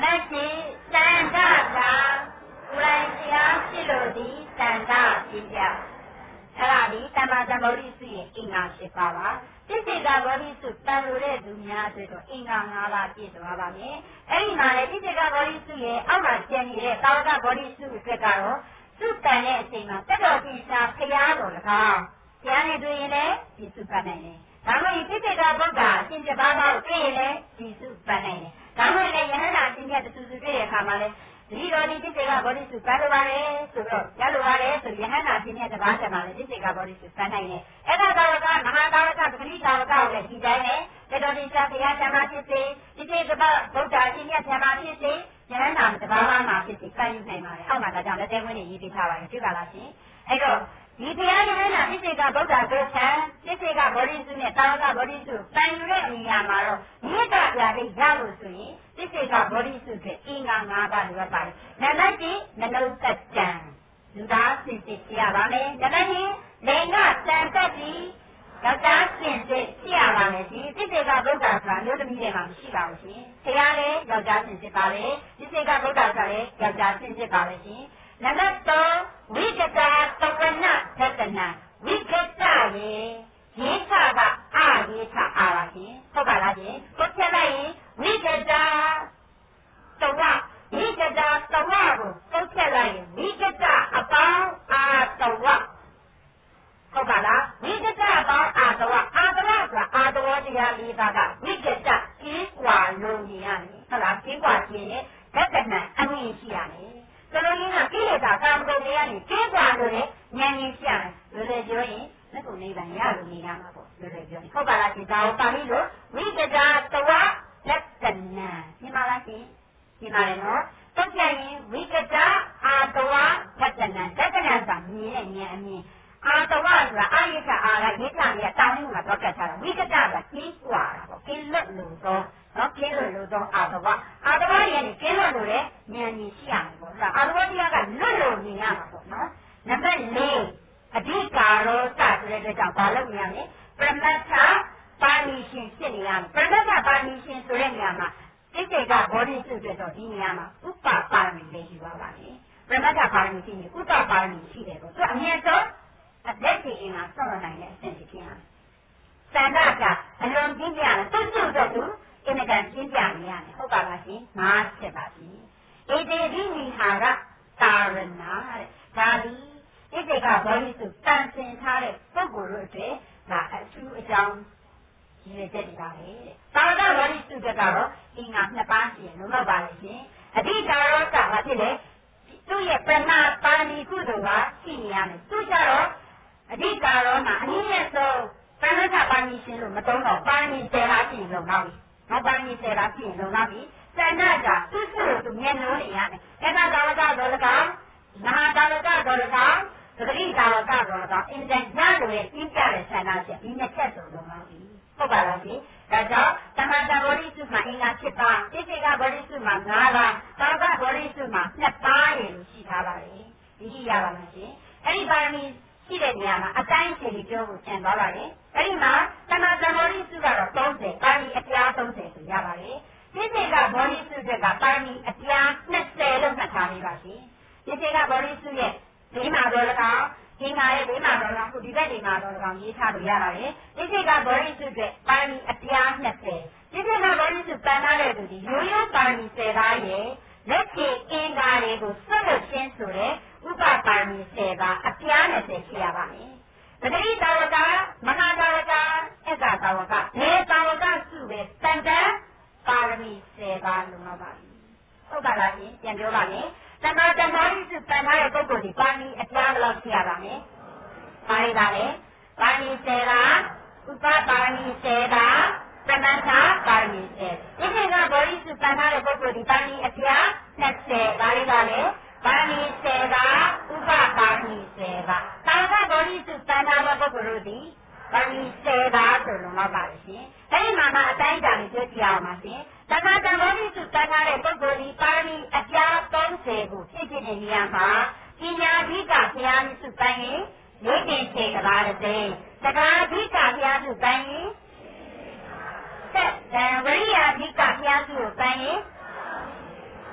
Speaker 1: ရှိစန္ဒတာကိုယ်တိုင်တရားရှိလို့ဒီစန္ဒဖြစ်ကြအဲ့ဒါဒီသမ္မာသမ္ဗုဒ္ဓစုရဲ့အင်္ဂါ၈ပါးပါတိစ္ဆေကဗောဓိစုတန်လို့တဲ့သူများဆိုတော့အင်္ဂါ၅ပါးပြည့်စုံပါပါမယ်အဲ့ဒီမှာလေတိစ္ဆေကဗောဓိစုရဲ့အောက်မှာကျန်နေတဲ့တာဝကဗောဓိစုအတွက်ကတော့စုတန်တဲ့အချိန်မှာတက်တော်ပြရှာဖျားတော်၎င်းဘုရားနဲ့တွေ့ရင်လည်းဒီစုပတ်နိုင်တယ်ဒါမှမဟုတ်တိစ္ဆေကဗုဒ္ဓအရှင်ပြပါးပါကိုတွေ့ရင်လည်းဒီစုပတ်နိုင်တယ်ဒါမှမဟုတ်လည်းယဟန္တာအရှင်ပြတစုစုတွေ့တဲ့အခါမှာလည်းဒီတော်ဒီတိစ္ဆေကဗောဓိစုပတ်လိုပါတယ်ဆိုတော့ရလိုပါတယ်ဆိုယဟန္တာအရှင်ပြတပါးဆက်မှာလည်းတိစ္ဆေကဗောဓိစုပတ်နိုင်တယ်အဲ့ဒါတာဝကမဟာတာဝကပဂတိတာဝကကိုလည်းဒီတိုင်းနဲ့တတော်ဒီစာဘုရားဓမ္မဖြစ်စေတိစ္ဆေကဗုဒ္ဓအရှင်ပြဓမ္မဖြစ်စေယဟန္တာတပါးမှာဖြစ်စေကံယူနိုင်ပါတယ်အောက်မှာဒါကြောင့်လက်သေးဝင်နေရေးပေးထားပါတယ်တွေ့ပါလားရှင်အဲ့တော့ဒီဘုရားယဟန္တာတိစ္ဆေကဗုဒ္ဓကိုဆံတိစ္ဆေကဗောဓိစုနဲ့တာဝကဗောဓိစုတန်ယူတဲ့နေရာမှာတော့မြေတ္တာပြားလေးရလို့ဆိုရင်တိစ္ဆေကဗောဓိစုကအင်္ဂါ၅ပါးလိုအပ်ပါတယ်နံပါတ်၁မနုဿတံလူသားစင်စစ်ရပါမယ်နံပါတ်၂လေငါစံတက်ပြီးယောက်ျားစင်စစ်ရပါမယ်ဒီတိစ္ဆေကဗုဒ္ဓဆိုတာမျိုးသမီးတွေမှာမရှိပါဘူးရှင်ဘုရားလည်းယောက်ျားစင်စစ်ပါပဲတိစ္ဆေကဗုဒ္ဓဆိုတာလည်းယောက်ျားစင်စစ်ပါပဲရှင်နံပါတ်၃ဝိကတာတဝနာသတ္တနာဝိကတာရေရေချကအာရေချအာပါရှင်ဟုတ်ပါလားရှင်ကိုချက်လိုက်ရင်ဝိကတာတဝဝိကတာတဝကိုကိုချက်လိုက်ရင်ဝိကတာအပေါင်းအာတဝဟုတ်ပါလားဝိကတာအပေါင်းအာတဝအာတဝဆိုတာအာတဝတရားလေးပါကဝိကတာကြီးกว่าလုံးကြီးရတယ်ဟုတ်လားကြီးกว่าခြင်းနဲ့သတ္တနာအမြင့်ရှိရတယ်စလုံးရင်းကကိလေသာကာမဂုဏ်တွေကနေကျင်းသွားလို့လေဉာဏ်ရင်းရှိရတယ်လွယ်လွယ်ပြောရင်လက်ကိုနိဗ္ဗာန်ရလို့နေရမှာပေါ့လွယ်လွယ်ပြောရင်ဟုတ်ပါလားရှင်ဒါကိုပါဠိလိုဝိကတာတဝလက္ခဏာရှင်းပါလားရှင်ရှင်းပါတယ်နော်တုတ်ပြရင်ဝိကတာအာတဝလက္ခဏာလက္ခဏာဆိုတာမြင်တဲ့ဉာဏ်အမြင်အာတဝဆိုတာအာရိကအာရရိကရဲ့တောင်းရင်းမှာတော့ကတ်ထားတာဝိကတာကကြီးกว่าတာပေါ့ကိလွတ်လို့တော့နော်ကျင်းလို့လို့တော့အာတဝအာတဝရဲ့ကျင်းလို့လို့လေဉာဏ်ကြီးရှိရမယ်ပေါ့ဒါအာတဝတရားကလွတ်လို့နေရမှာပေါ့နော်နံပါတ်၄အဓိကာရောစဆိုတဲ့အတွက်ကြောင့်ဘာလို့မြင်ရလဲပရမတ္ထပါဏိရှင်ဖြစ်နေရမယ်ပရမတ္ထပါဏိရှင်ဆိုတဲ့နေရာမှာတိစ္ဆေကဗောဓိစုအတွက်တော့ဒီနေရာမှာဥပ္ပပါဏိလေးယူပါပါမယ်ပရမတ္ထပါဏိရှိနေဥပ္ပပါဏိရှိတယ်ပေါ့သူအမြဲဆုံးအသက်ရှင်နေတာဆောက်နိုင်တဲ့အဆင့်ဖြစ်ရမယ်သန္တာကအလွန်ပြင်းပြတယ်သူ့သူ့တော့သူအင်မတန်ပြင်းပြနေရတယ်ဟုတ်ပါလားရှင်ငါးချက်ပါရှင်ဧတေဒီမိဟာရတာရဏတဲ့ဒါဒီတိစ္ဆေကဗောဓိစုတန်ဆင်ထားတဲ့ပုဂ္ဂိုလ်တို့အတွက်ဒါအထူးအကြောင်းရည်ရွယ်ချက်တွေပါလေတာဝကဗောဓိစုကတော့အင်္ဂါနှစ်ပါးရှိရင်လုံးဝပါလိမ့်ရှင်အဓိကာရောကဘာဖြစ်လဲသူ့ရဲ့ပရမပါဏိကုသိုလ်ကရှိနေရမယ်သူကြတော့အဓိကာရောမှာအနည်းနဲ့ဆုံးပရမတ္ထပါဏိရှင်လို့မသုံးတော့ပါဏိဆယ်ပါးရှိရင်လုံလောက်ပြီနောက်ပါဏိဆယ်ပါးရှိရင်လုံလောက်ပြီသန္တာကသူ့စုလို့သူမျက်နှာနေရတယ်အဲ့ဒါတာဝကတော့လည်းကောင်းမဟာတာဝကတော့လည်းကောင်းသတိတာဝကတော့လည်းကောင်းအင်တန်ကြလို့ရဲ့ပြင်းပြတဲ့ဆန္ဒချက်ဒီနှစ်ချက်ဆိုလုံလောက်ပြီဟုတ်ပါလားရှင်ဒါကြောင့်သမ္မာတဗောဓိစုမှာအင်္ဂါဖြစ်ပါတိစ္ဆေကဗောဓိစုမှာ၅ပါးတာဝကဗောဓိစုမှာနှစ်ပါးရလို့ရှိထားပါတယ်ဒီရှိရပါမယ်ရှင်အဲ့ဒီပါရမီရှိတဲ့နေရာမှာအတိုင်းအချိန်ကြီးပြောဖို့ကျန်သွားပါတယ်အဲ့ဒီမှာသမ္မာတဗောဓိစုကတော့၃၀ပါရမီအပြား၃၀ဆိုရပါတယ်တိစ္ဆေကဗောဓိစုကပါရမီအပြား၂၀လို့မှတ်ထားလေးပါရှင်တိစ္ဆေကဗောဓိစုရဲ့ဒီမှာတော့လည်းကောင်းဒီမှာရဲ့ဒီမှာတော့လည်းခုဒီဘက်ဒီမှာတော့လည်းကောင်းရေးထားလို့ရပါတယ်တိစ္ဆေကဗောဓိစုကပါရမီအပြား၂၀တိစ္ဆေကဗောဓိစုပန်ထားတဲ့သူဒီရိုးရိုးပါရမီ၁၀ပါးရဲ့လက်ကျင်အင်္ဂါတွေကိုဆွတ်လို့ရှင်းဆိုတဲ့ဥပပါရမီ၁၀ပါးအပြား၂၀ရှိရပါမယ်ပဂတိတာဝကမဟာတာဝကအက္ခတာဝကဒေတာဝကစုပဲတန်တန်ပါရမီ၁၀ပါးလုံးတော့ပါပြီဟုတ်ပါလားရှင်ပြန်ပြောပါမယ်သမ္မာတမောဓိစုပန်ထားတဲ့ပုဂ္ဂိုလ်ဒီပါရမီအပြားဘယ်လောက်ရှိရပါမလဲပါရပါလေပါရမီ၁၀ပါးဥပပါရမီ၁၀ပါးသမထပါရမီ၁၀ဒီကိကဗောဓိစုပန်ထားတဲ့ပုဂ္ဂိုလ်ဒီပါရမီအပြား၂၀ပါရပါလေပါရမီ၁၀ပါးဥပပါရမီ၁၀ပါးတာဝကဗောဓိစုပန်ထားတဲ့ပုဂ္ဂိုလ်တို့ဒီပါရမီ၁၀ပါးဆိုလုံးတော့ပါရှင်အဲဒီမှာမှအတိုင်းအတာကိုပြောကြည့်အောင်ပါရှင်သမထဗောဓိစုပန်ထားတဲ့ပုဂ္ဂိုလ်ဒီပါရမီအပြား၃၀ကိုဖြည့်ဖြည့်နေရမှာပညာဓိကဘုရားစုပန်ရင်လေးတင်ခြေကဘာတစ်သိန်းသက္ကာဓိကဘုရားစုပန်ရင်သက်တံဝရိယဓိကဘုရားစုကိုပန်ရင်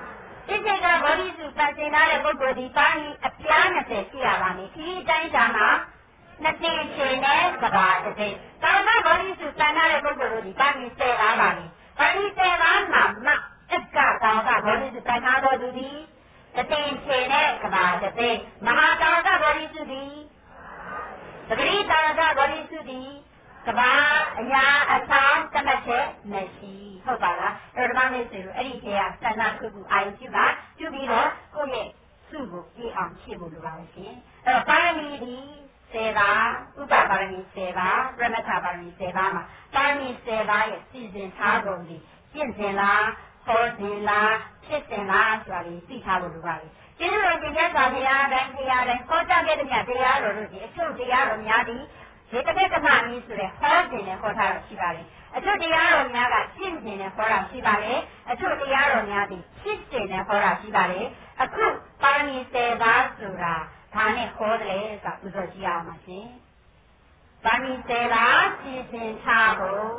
Speaker 1: စိတ်စိတ်ကဘောဓိစုတန်ဆင်ထားတဲ့ပုဂ္ဂိုလ်ဒီပါဠိအပြား၂၀ရှိရပါမယ်ဒီတိုင်းတာမှာနှစ်တင်ချင်တဲ့ကဘာတစ်သိတာဝကဘောဓိစုတန်ထားတဲ့ပုဂ္ဂိုလ်တို့ဒီပါဠိ၁၀ပါးပါမယ်ပါဠိ၁၀ပါးမှာမှအက္ကတာဝကဘောဓိစုတန်ထားတော်သူဒီတတင်ချင်တဲ့ကဘာတစ်သိမဟာတာဝကဘောဓိစုဒီသတိတာဝကဘောဓိစုဒီကဘာအရာအဆောင်တမတ်ချက်မရှိဟုတ်ပါလားအဲ့တော့ဒီမှာနေဆိုအဲ့ဒီခေတ်ကစန္ဒကုကုအာယုပြုပါပြုပြီးတော့ကိုယ့်ရဲ့စုကိုကြည့်အောင်ရှင်းဖို့လိုပါလို့ရှင်အဲ့တော့ပါရမီဒီ၁၀ပါးဥပပါရမီ၁၀ပါးပြမထပါရမီ၁၀ပါးမှာပါရမီ၁၀ပါးရဲ့စီစဉ်ထားပုံဒီရှင်းစင်လားဟောစဉ်လားဖြစ်စင်လားဆိုတာလေးသိထားဖို့လိုပါလေကျေးဇူးတော်ရှင်မြတ်စွာဘုရားတိုင်းတရားတိုင်းခေါ်ကြခဲ့တဲ့တရားတော်တို့ဒီအချုပ်တရားတော်များသည်ဒီတပည့်ကမကြီးဆိုတဲ့ဟောစဉ်နဲ့ခေါ်ထားတာရှိပါလေအချုပ်တရားတော်များကရှင်းစဉ်နဲ့ခေါ်တာရှိပါလေအချုပ်တရားတော်များသည်ဖြစ်စဉ်နဲ့ခေါ်တာရှိပါလေအခုပါရမီ၁၀ပါးဆိုတာဒါနဲ့ခေါ်တယ်ဆိုတာဥစ္စာကြည့်အောင်ပါရှင်ပါရမီ၁၀ပါးရှင်းစဉ်ထားဖို့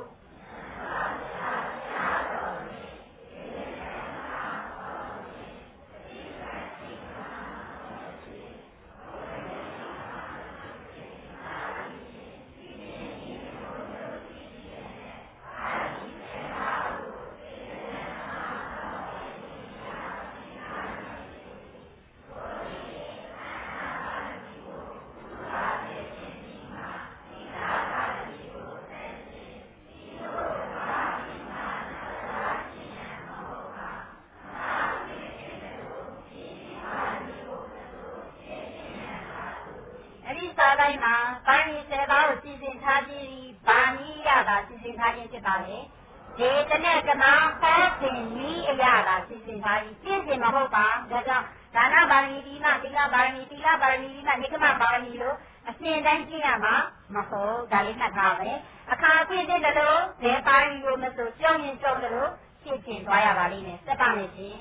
Speaker 1: တိုင်းမှာပါရမီ၁၀ပါးကိုစီစဉ်ထားပြီးဗာနည်းရတာစီစဉ်ထားခြင်းဖြစ်ပါလေဒီတနေ့ကမှဟောစဉ်နည်းအရာတာစီစဉ်ထားပြီးပြည့်စုံမဟုတ်ပါဒါကြောင့်ဒါနပါရမီဒီမှသီလပါရမီသီလပါရမီဒီမှနိဂမပါရမီလို့အစဉ်တိုင်းကျင့်ရမှာမဟုတ်ဒါလေးမှတ်ထားမယ်အခါပြည့်တဲ့လို့ဘယ်ပါရမီကိုမဆိုကြောင်းရင်ကြောင်းတယ်လို့ရှင်းကျင်သွားရပါလိမ့်မယ်စက်ပါမယ်ရှင်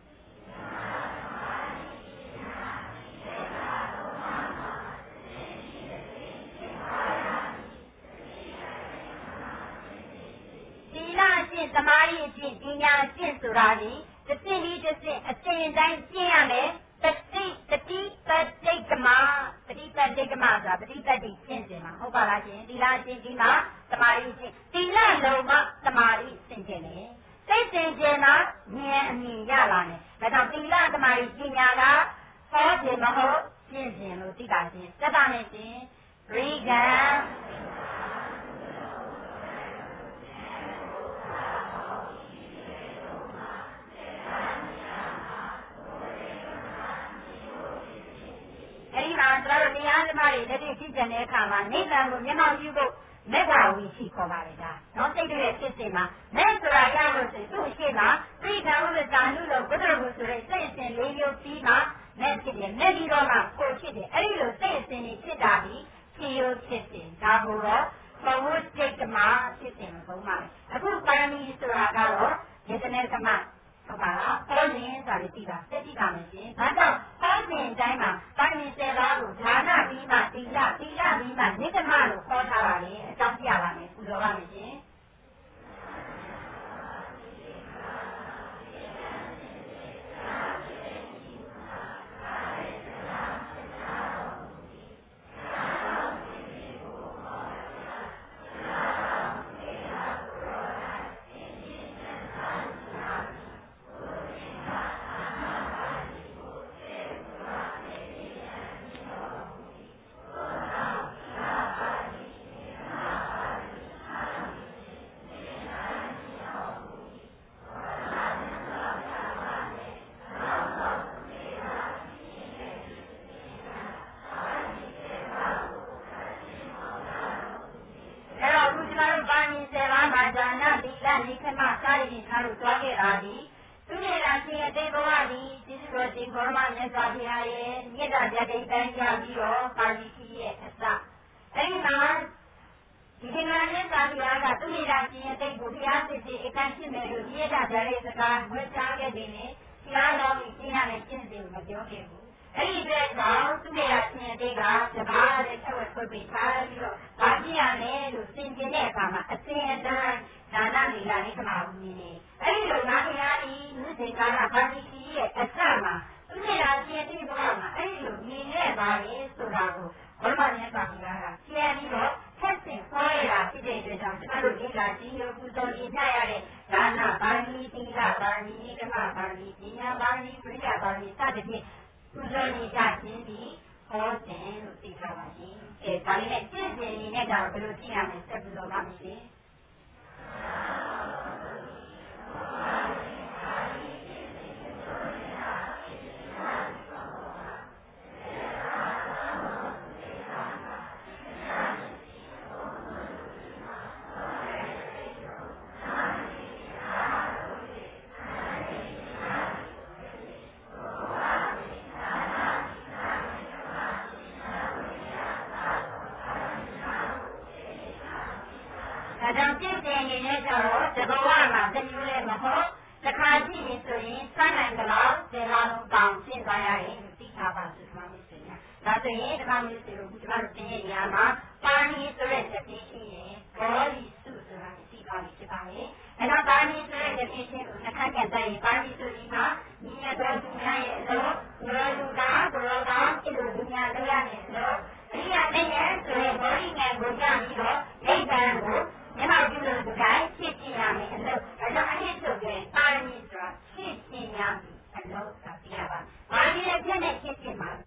Speaker 1: သမားရဲ့အကျင့်ပညာအကျင့်ဆိုတာဒီတစ်စင်းပြီးတစ်စင်းအကျင့်တိုင်းကျင့်ရမယ်တတိတတိပဋိကမတတိပဋိကမဆိုတာပဋိပတ္တိကျင့်စဉ်မှာဟုတ်ပါလားရှင်သီလကျင့်ဒီမှာသမာဓိကျင့်သီလလုံးမှာသမာဓိကျင့်ခြင်းလေစိတ်ကျင့်ခြင်းမှာဉာဏ်အမြင်ရလာတယ်ဒါကြောင့်သီလသမာဓိပညာကဟောခြင်းမဟုတ်ကျင့်ခြင်းလို့သိပါရှင်စက်ပါနဲ့ရှင်ရိကံအဲဒီမှာကျွန်တော်တို့တရားဓမ္မတွေလက်တွေ့သိကြတဲ့အခါမှာနိဗ္ဗာန်ကိုမျက်မှောက်ပြုဖို့မေတ္တာဝီရှိခေါ်ပါလေဒါနော်စိတ်တွေဖြစ်စေမှာမဲ့ဆိုတာရလို့ဆိုသူ့ရှိမှာသိတာဥပ္ပဇာနုလို့ဘုဒ္ဓဘုဆိုတဲ့စိတ်အစဉ်လေးမျိုးပြီးမှမဲ့ဖြစ်တယ်မဲ့ပြီးတော့မှကိုဖြစ်တယ်အဲဒီလိုစိတ်အစဉ်ကြီးဖြစ်တာပြီးဖြီးရိုးဖြစ်တယ်ဒါကိုတော့ဘဝစိတ်ကမှဖြစ်တယ်ဘုံမှာအခုပါရမီဆိုတာကတော့ယတနေကမှဟုတ်ပါလားဟောခြင်းဆိုတာသိတာသိသိပါမယ်ရှင်ဒါကြောင့်ဟောခြင်းအတိုင်းမှာပါရမီ၁၀ပါးကိုဒါနပြီးမှသီလသီလပြီးမှနိဂမလို့ခေါ်ထားပါလေအကြောင်းပြပါမယ်ပူဇော်ပါမယ်ရှင်အဘောရမမြတ်စွာဘုရားကကျန်ပြီးတော့ထက်ဆင့်ဟောရတာဖြစ်တဲ့အတွက်ကြောင့်ကျွန်တော်တို့ဒီကဒီလိုပူဇော်နေကြရတဲ့ဒါနပါရမီသီလပါရမီဓမ္မပါရမီဉာဏ်ပါရမီပရိယပါရမီစသဖြင့်ပူဇော်နေကြခြင်းဒီဟောခြင်းလို့သိထားပါရှင်။အဲဒါလေးနဲ့ကျင့်စဉ်နေနဲ့တော့ဘယ်လိုကြည့်ရမလဲဆက်ပူဇော်ပါမယ်ရှင်။ဒါကြောင့်ပြည့်စုံနေတဲ့ကြတော့တဘဝမှာတမျိုးလည်းမဟုတ်တစ်ခါကြည့်ရင်ဆိုရင်စနိုင်ကြတော့ဇေလာလုံးတောင်ရှင်းသွားရတယ်သိထားပါဆိုမှမရှိဘူး။ဒါဆိုရင်ဒီမှာမျိုးစီတို့ဒီမှာသင်ရဲ့နေရာမှာပါဏီဆိုတဲ့တတိရှိရင်ဘောဓိစုဆိုတာသိပါလိမ့်ဖြစ်ပါလေ။အဲတော့ပါဏီဆိုတဲ့တတိရှိကိုတစ်ခါကြတဲ့ပါဏီဆိုဒီမှာဒီရတဲ့သူများရဲ့အလို့ဘရောလူတာဘရောတာဒီလိုသူများတို့ရနေလို့အရိယာနဲ့ဆိုရင်ဘောဓိနဲ့ကိုကြပြီးတော့နိဗ္ဗာန်ကိုမြတ်ပြုလို့ဒီတိုင်းဖြစ်ကြရမယ်အလို့ဒါကြောင့်အဖြစ်ဆိုရင်ပါရမီဆိုတာဖြစ်ကြရမယ်အလို့သာပြရပါပါရမီရဲ့ဖြစ်တဲ့ဖြစ်ဖြစ်မှာ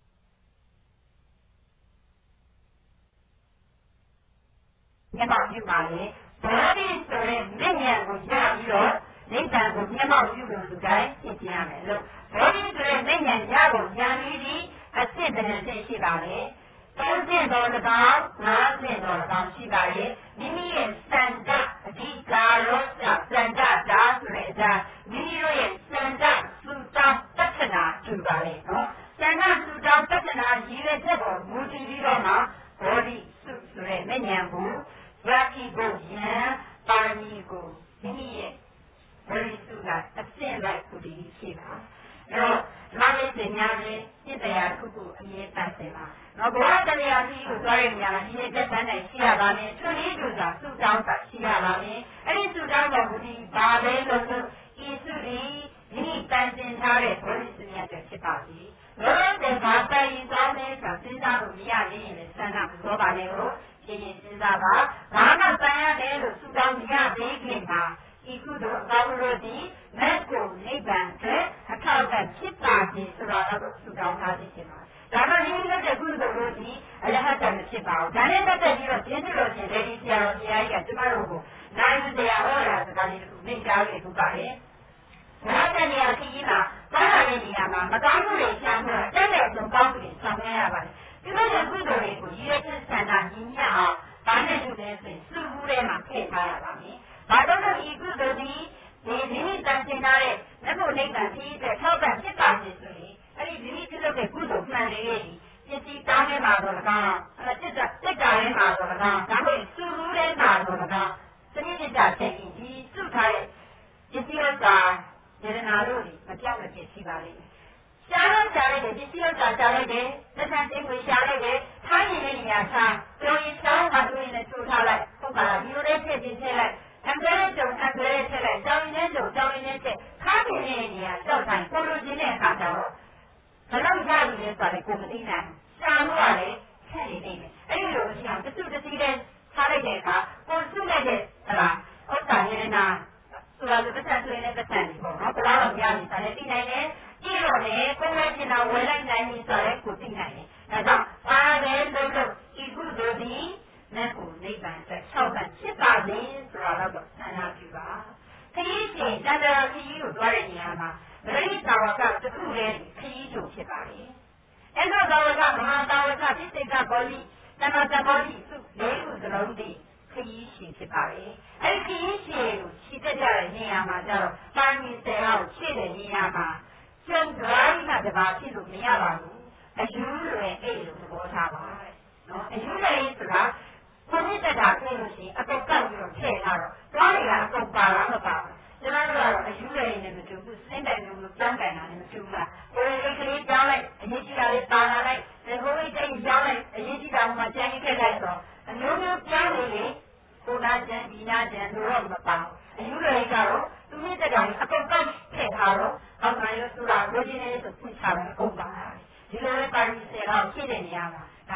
Speaker 1: မြတ်ပြုပါလေဘောဓိဆိုရင်မြတ်ဉာဏ်ကိုရပြီးတော့နိဗ္ဗာန်ကိုမြတ်ပြုလို့ဒီတိုင်းဖြစ်ကြရမယ်အလို့ဘောဓိဆိုရင်မြတ်ဉာဏ်ရဖို့ဉာဏ်ကြီးဒီအစစ်တည်းသိရှိပါလေသုံးဆင့်တော်၎င်းငါးဆင့်တော်၎င်းရှိပါရဲ့မိမိရဲ့စံတအဓိကာရောစံတဒါဆိုတဲ့အတိုင်းမိမိတို့ရဲ့စံတသုတောင်းတက္ကနာကျူပါလေနော်စံတသုတောင်းတက္ကနာရည်ရဲ့ချက်ပေါ်မူတည်ပြီးတော့မှဘောဓိစုဆိုတဲ့မဉ္ဇဉ်ဘူးရတိကိုယံပါရမီကိုမိမိရဲ့ဘောဓိစုကအစစ်လိုက်ကိုဒီရှိပါအဲ့တော့မာနစိညာနဲ့စိတ္တရာခုခုအမြဲတမ်းစင်ပါနော်ဘဝတရားကြီးကိုသွားရမြာဒီရဲ့တက်တန်းနိုင်ရှိရပါမယ်သူလေးသူသာစုတောင်းတာရှိရပါမယ်အဲ့ဒီစုတောင်းတော်မူဒီဘာလဲလို့ဆိုဤစုဒီဒီတန်စင်ထားတဲ့ဘောဓိစမြတ်ဖြစ်ပါပြီလောလောဆယ်ဘာတိုင်တောင်းလဲဆိုစဉ်းစားလို့မရသေးရင်လည်းဆန္ဒမပြောပါနဲ့လို့ရှင်းရှင်းစဉ်းစားပါဘာမှတန်ရတယ်လို့စုတောင်းမရသေးခင်မှာဤကုသိုလ်အကောင်းလို့ဒီမက်ကိုနိဗ္ဗာန်အတွက်အထောက်အပံ့ဖြစ်ပါခြင်းဆိုတာတော့စုတောင်းထားခြင်းဖြစ်ပါဒါမှဒီလိုတဲ့ကုသိုလ်လို့ဒီအရဟတမဖြစ်ပါဘူးဒါနဲ့ပတ်သက်ပြီးတော့ကျင်းလို့ရှင်ဒေဒီဆရာတော်ဆရာကြီးကကျမတို့ကိုနိုင်တရားဟောတာစကားလေးတစ်ခုမိန့်ကြားခဲ့ပူပါတယ်နားတဲ့နေရာခကြီးမှာတားရတဲ့နေရာမှာမကောင်းမှုတွေရှားမှုတက်တဲ့ဆုံးကောင်းမှုတွေဆောင်ရရပါတယ်ဒီလိုတဲ့ကုသိုလ်တွေကိုရည်ရတဲ့ဆန္ဒညီမျှအောင်ဘာနဲ့တူလဲဆိုရင်စုဘူးထဲမှာထည့်ထားရပါမယ်ဘာလို့လဲဒီကုသိုလ်ဒီဒီဒီနေ့တန်ရှင်းထားတဲ့လက်ဖို့နိဗ္ဗာန်ဖြစ်တဲ့ထောက်ပံ့ဖြစ်ပါစေဆိုရင်အဲ့ဒီဒီနေ့ပြုလုပ်တဲ့ကုသိုလ်မှန်တွေရဲ့ပစ္စည်းတောင်းထဲမှာတော့၎င်းအဲ့စိတ်စိတ်ကာထဲမှာတော့၎င်းဒါပေမဲ့စုဘူးထဲမှာတော့၎င်းစနစ်တကျသိရင်ဒီစုထားတဲ့ပစ္စည်းဥစ္စာယရနာတို့မပြောင်းမဖြစ်ရှိပါလိမ့်မယ်ရှားတော့ရှားလိုက်တယ်ပစ္စည်းဥစ္စာရှားလိုက်တယ်လက်ဆံသိကိုရှားလိုက်တယ်ထားရင်လည်းနေရာထားပြောရင်ရှားမှတွေ့ရင်လည်းထိုးထားလိုက်ဟုတ်ပါလားဒီလိုလေးဖြစ်ဖြစ်ထည့်လိုက်အံကလေးကြုံအံကလေးထည့်လိုက်ကြောင်ရင်းကြုံကြောင်ရင်းထည့်ထားရင်လည်းနေရာကြောက်တိုင်းကိုလိုချင်တဲ့အခါကျတော့ဘယ်လောက်ရပြီလဲဆိုတော့ကိုမသိနိုင်ရှားလို့ရတယ်ထည့်နေတယ်အဲ့ဒီလိုရှိအောင်တစုတစည်းတဲ့ထားလိုက်တဲ့အခါကိုစုလိုက်တဲ့ဟလားဥစ္စာရင်းနာဆိုတော့ပတ်သက်တွေနဲ့ပတ်သက်နေပေါ့နော်ဘယ်လောက်ရပြီဆိုတော့သိနိုင်တယ်ကြည့်လို့လေကိုယ်နဲ့ကျင်တော့ဝယ်လိုက်နိုင်ပြီဆိုတော့ကိုသိနိုင်တယ်ဒါကြောင့်အားလည်းလို့လို့ဤကုသိုလ်ဒီနဲ့ကိုနိဗ္ဗာန်ဆက်ဆောက်ခံဖြစ်ပါစေဆိုတာတော့ဆန္ဒပြုပါခရီးရှင်တန်တရာခရီးကိုသွားတဲ့နေရာမှာဗရိသာဝကတစ်ခုလည်းခရီးတို့ဖြစ်ပါလေအဲ့တော့သာဝကမဟာသာဝကပြစ္ဆေကဘောဓိတမတဘောဓိစုလေးခုစလုံးဒီခရီးရှင်ဖြစ်ပါလေအဲ့ဒီခရီးရှင်ကိုခြိတက်ကြတဲ့နေရာမှာကျတော့ပါဏိစေဟောခြိတဲ့နေရာမှာကျုံဒရာိနာတပါဖြစ်လို့မရပါဘူးအယူလွယ်အဲ့လိုသဘောထားပါနော်အယူလွယ်ဆိုတာကိုယ်နဲ့တက်တာတွေ့လို့ရှိရင်အပုတ်ကောက်ပြီးတော့ထည့်လာတော့သွားရတာအပုတ်ပါလားမပါဘူးကျွန်တော်တို့ကတော့အယူလွယ်နေမတူဘူးစိမ့်တယ်လို့ပြောင်းကန်တာလည်းမတူဘူးလားကိုယ်လေးကလေးကြောင်းလိုက်အရေးကြီးတာလေးပါလာလိုက်ဒီကိုယ်လေးတိတ်ကြောင်းလိုက်အရေးကြီးတာမှကျန်ခဲ့လိုက်တော့အမျိုးမျိုးပြောင်းနေလေကိုနာကျန်ဒီနာကျန်တို့တော့မပါဘူးအယူလွယ်ကတော့သူနဲ့တက်တာအပုတ်ကောက်ထည့်ထားတော့အောက်ပိုင်းလို့ဆိုတာ original ဆိုဖွင့်ချတယ်အကုန်ပါဒီလိုပဲပါရီစေတော့ဖြစ်တဲ့နေရာမှာဒါ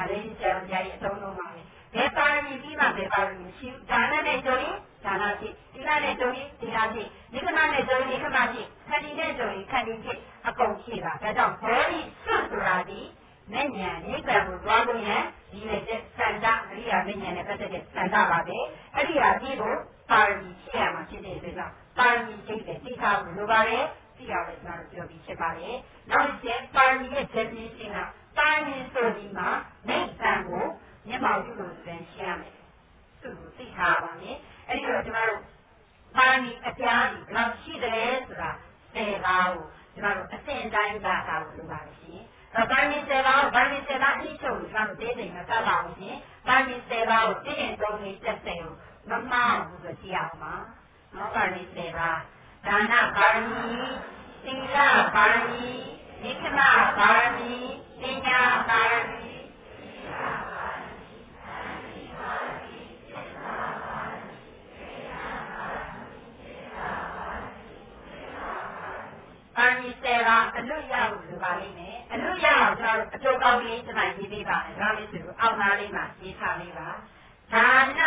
Speaker 1: လေးဆရာတော်ကြီးအဆုံးလုံးပါပဲဘယ်ပါရမီပြီးမှဘယ်ပါရမီရှိဒါနနဲ့ကြုံရင်ဒါနရှိဒီလနဲ့ကြုံရင်ဒီလရှိနိခမနဲ့ကြုံရင်နိခမရှိခန္တီနဲ့ကြုံရင်ခန္တီရှိအကုန်ရှိပါဒါကြောင့်ဘောဓိစွတ်ဆိုတာဒီမဲ့ညာနိဗ္ဗာန်ကိုသွားလို့ရဒီရဲ့စန္ဒအရိယာမဲ့ညာနဲ့ပတ်သက်တဲ့စန္ဒပါပဲအဲ့ဒီဟာဒီကိုပါရမီရှိရမှာဖြစ်တဲ့အတွက်ကြောင့်ပါရမီရှိတဲ့သိထားဖို့လိုပါတယ်သိရမယ်ကျွန်တော်ပြောပြီးဖြစ်ပါတယ်နောက်တစ်ချက်ပါရမီရဲ့ definition ကပါရမီဆိုဒီမှာနိဗ္ဗာန်ကိုမျက်မှောက်ပြုလို့သင်ရှင်းရမယ်သူ့ကိုသိထားပါမယ်အဲ့ဒီတော့ကျွန်တော်တို့ပါရမီအပြားကြီးဘယ်လောက်ရှိတယ်ဆိုတာဆယ်ပါးကိုကျွန်တော်တို့အစဉ်တိုင်းသာထားလို့လိုပါတယ်ရှင်အဲ့ပါရမီဆယ်ပါးကိုပါရမီဆယ်ပါးအနည်းချုပ်ကျွန်တော်တို့သိသိမှာသတ်ပါအောင်ရှင်ပါရမီဆယ်ပါးကိုသိရင်သုံးလေးတက်တယ်မမှားဘူးဆိုကြည့်အောင်ပါနော်ပါရမီဆယ်ပါးဒါနပါရမီသီလပါရမီနိခမပါရမီပညာပါရမီပါရမီဆယ်ပါးအလွတ်ရဖို့လိုပါလိမ့်မယ်အလွတ်ရအောင်ကျွန်တော်အကျိုးကောင်းလေးကျွန်တော်ရေးပေးပါမယ်ဒါလေးဆိုအောက်သားလေးမှာရေးထားလေးပါဒါန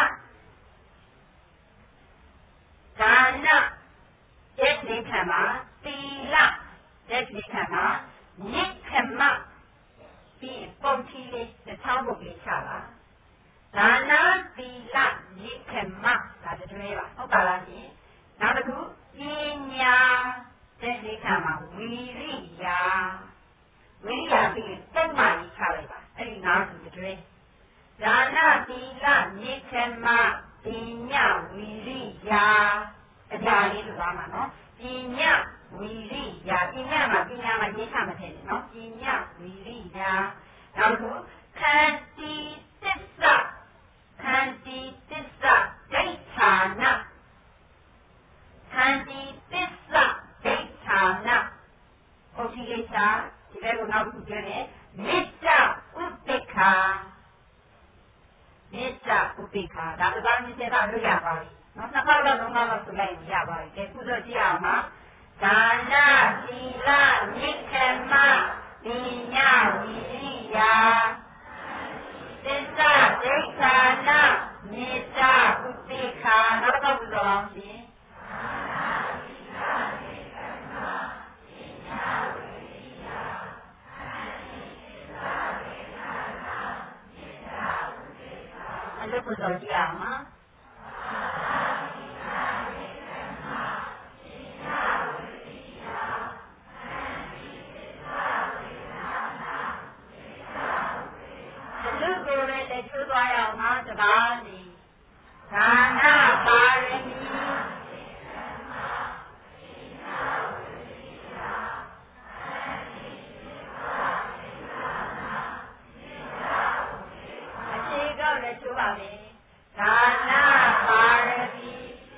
Speaker 1: ဒါနတဲ့ဒီခံမှာသီလတဲ့ဒီခံမှာနိခမပြီးပုံချီလေးတစ်ချောင်းပုတ်လေးချပါဒါနသီလနိခမဒါတည်းပါဟုတ်ပါလားရှင်နောက်တစ်ခုပညာတဲ့ဒီခံမှာဝီရိယဝိရိယပြီးပုံမှန်ကြီးချလိုက်ပါအဲ့ဒီနောက်တစ်တည်းဒါနသီလနိခမပညာဝီရိယအကြလေးဆိုသွားမှာနော်ပညာဝီရိယပညာမှာပညာမှာရေးချမှာထည့်တယ်နော်ပညာဝီရိယနောက်တစ်ခုခန္တီသစ္စာခန္တီသစ္စာဒိဋ္ဌာနခန္တီသစ္စာဒိဋ္ဌာနဟုတ်ပြီကိစ္စဒီဘက်ကိုနောက်တစ်ခုပြောတယ်မေတ္တာဥပိ္ပခာမေတ္တာဥပိ္ပခာဒါအပိုင်းတစ်ချက်တော့လို့ရပါပြီနော်နှစ်ခေါက်တော့သုံးခေါက်တော့ဆိုလိုက်ရပါပြီကဲခုတော့ကြည့်အောင်ပါဒါနသီလနိခမပညာဝီရိယသစ္စာဒိဋ္ဌာနမေတ္တာဥပိ္ပခာနောက်တစ်ခေါက်ဆိုတော့အောင်ရှင်အလုပ်ကိုတော့ကြည့်အောင်ပါချိုးသွားရအောင်ပါတပါးစီဒါနပါရမီအခြေကောက်လည်းချိုးပါမယ်ဒါနပါရမီ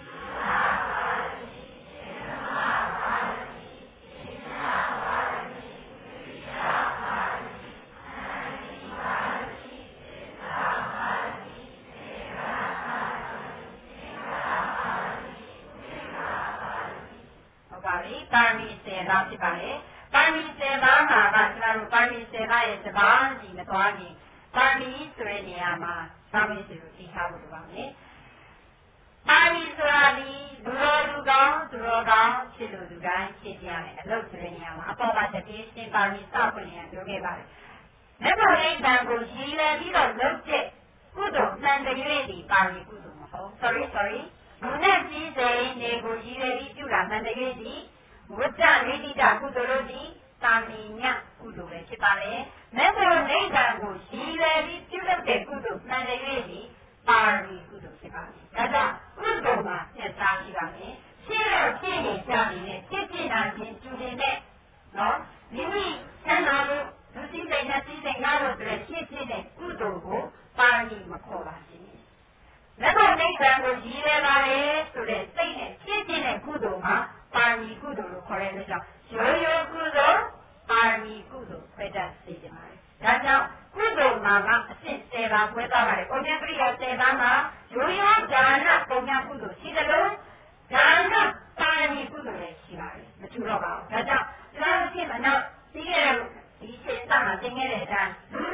Speaker 1: ပါရမီဆယ်ပါးဖြစ်ပါလေပါရမီဆယ်ပါးမှာကကျွန်တော်တို့ပါရမီဆယ်ပါးရဲ့တပါးစီမသွားခင်ပါရမီဆိုတဲ့နေရာမှာပါရမီဆိုလို့သိထားဖို့လိုပါမယ်ပါရမီဆိုတာဒီလူတော်လူကောင်းသူတော်ကောင်းဖြစ်လို့လူတိုင်းဖြစ်ကြရတယ်အလုပ်ဆိုတဲ့နေရာမှာအပေါ်ပါတစ်ပြင်းရှင်းပါရမီစဖွင့်နေရပြောခဲ့ပါတယ်မြတ်စွာဘုရားတန်ကိုရည်လည်ပြီးတော့လုပ်တဲ့ကုသိုလ်မှန်တဲ့ရွေးဒီပါရမီကုသိုလ်မဟုတ် sorry sorry လူနဲ့ကြီးစိန်နေကိုရည်လည်ပြီးပြုတာမှန်တဲ့ရွေးဒီဝတ္တနိတိတကုသိုလ်တို့သည်တာမီညကုသိုလ်ပဲဖြစ်ပါလေ။မဲ့ဆိုနိဗ္ဗာန်ကိုရည်ရည်ပြီးပြုလုပ်တဲ့ကုသိုလ်မှန်တဲ့၍သည်ပါရမီကုသိုလ်ဖြစ်ပါလေ။ဒါကြောင့်ကုသိုလ်မှာပြတ်သားရှိပါမယ်။ရှင်းရပြည့်နေကြပြီနဲ့ပြည့်ပြည့်နာခြင်းကျူတင်တဲ့နော်မိမိဆန္ဒလို့လူစည်းစိမ်နဲ့စည်းစိမ်ကားလို့ဆိုတဲ့ရှင်းပြည့်တဲ့ကုသိုလ်ကိုပါရမီမခေါ်ပါဘူး။မဲ့ဆိုနိဗ္ဗာန်ကိုရည်ရည်ပါလေဆိုတဲ့စိတ်နဲ့ပြည့်ပြည့်တဲ့ကုသိုလ်မှာပါရမီကုသိုလ်လို့ခေါ်တဲ့အတွက်ကြောင့်ရိုးရိုးကုသိုလ်ပါရမီကုသိုလ်ခွဲတတ်စေကြပါတယ်။ဒါကြောင့်ကုသိုလ်မှာကအစစ်ဆယ်ပါးခွဲသွားပါတယ်။ပုံညာပရိယာဆယ်ပါးမှာရိုးရိုးဒါနပုံညာကုသိုလ်ရှိတယ်လို့ဒါနပါရမီကုသိုလ်လည်းရှိပါတယ်။မထူတော့ပါဘူး။ဒါကြောင့်ကျွန်တော်ဖြစ်မနောက်ပြီးခဲ့တဲ့ဒီချိန်သားမှာသင်ခဲ့တဲ့အတိုင်းလူတော်ဖြစ်ဖို့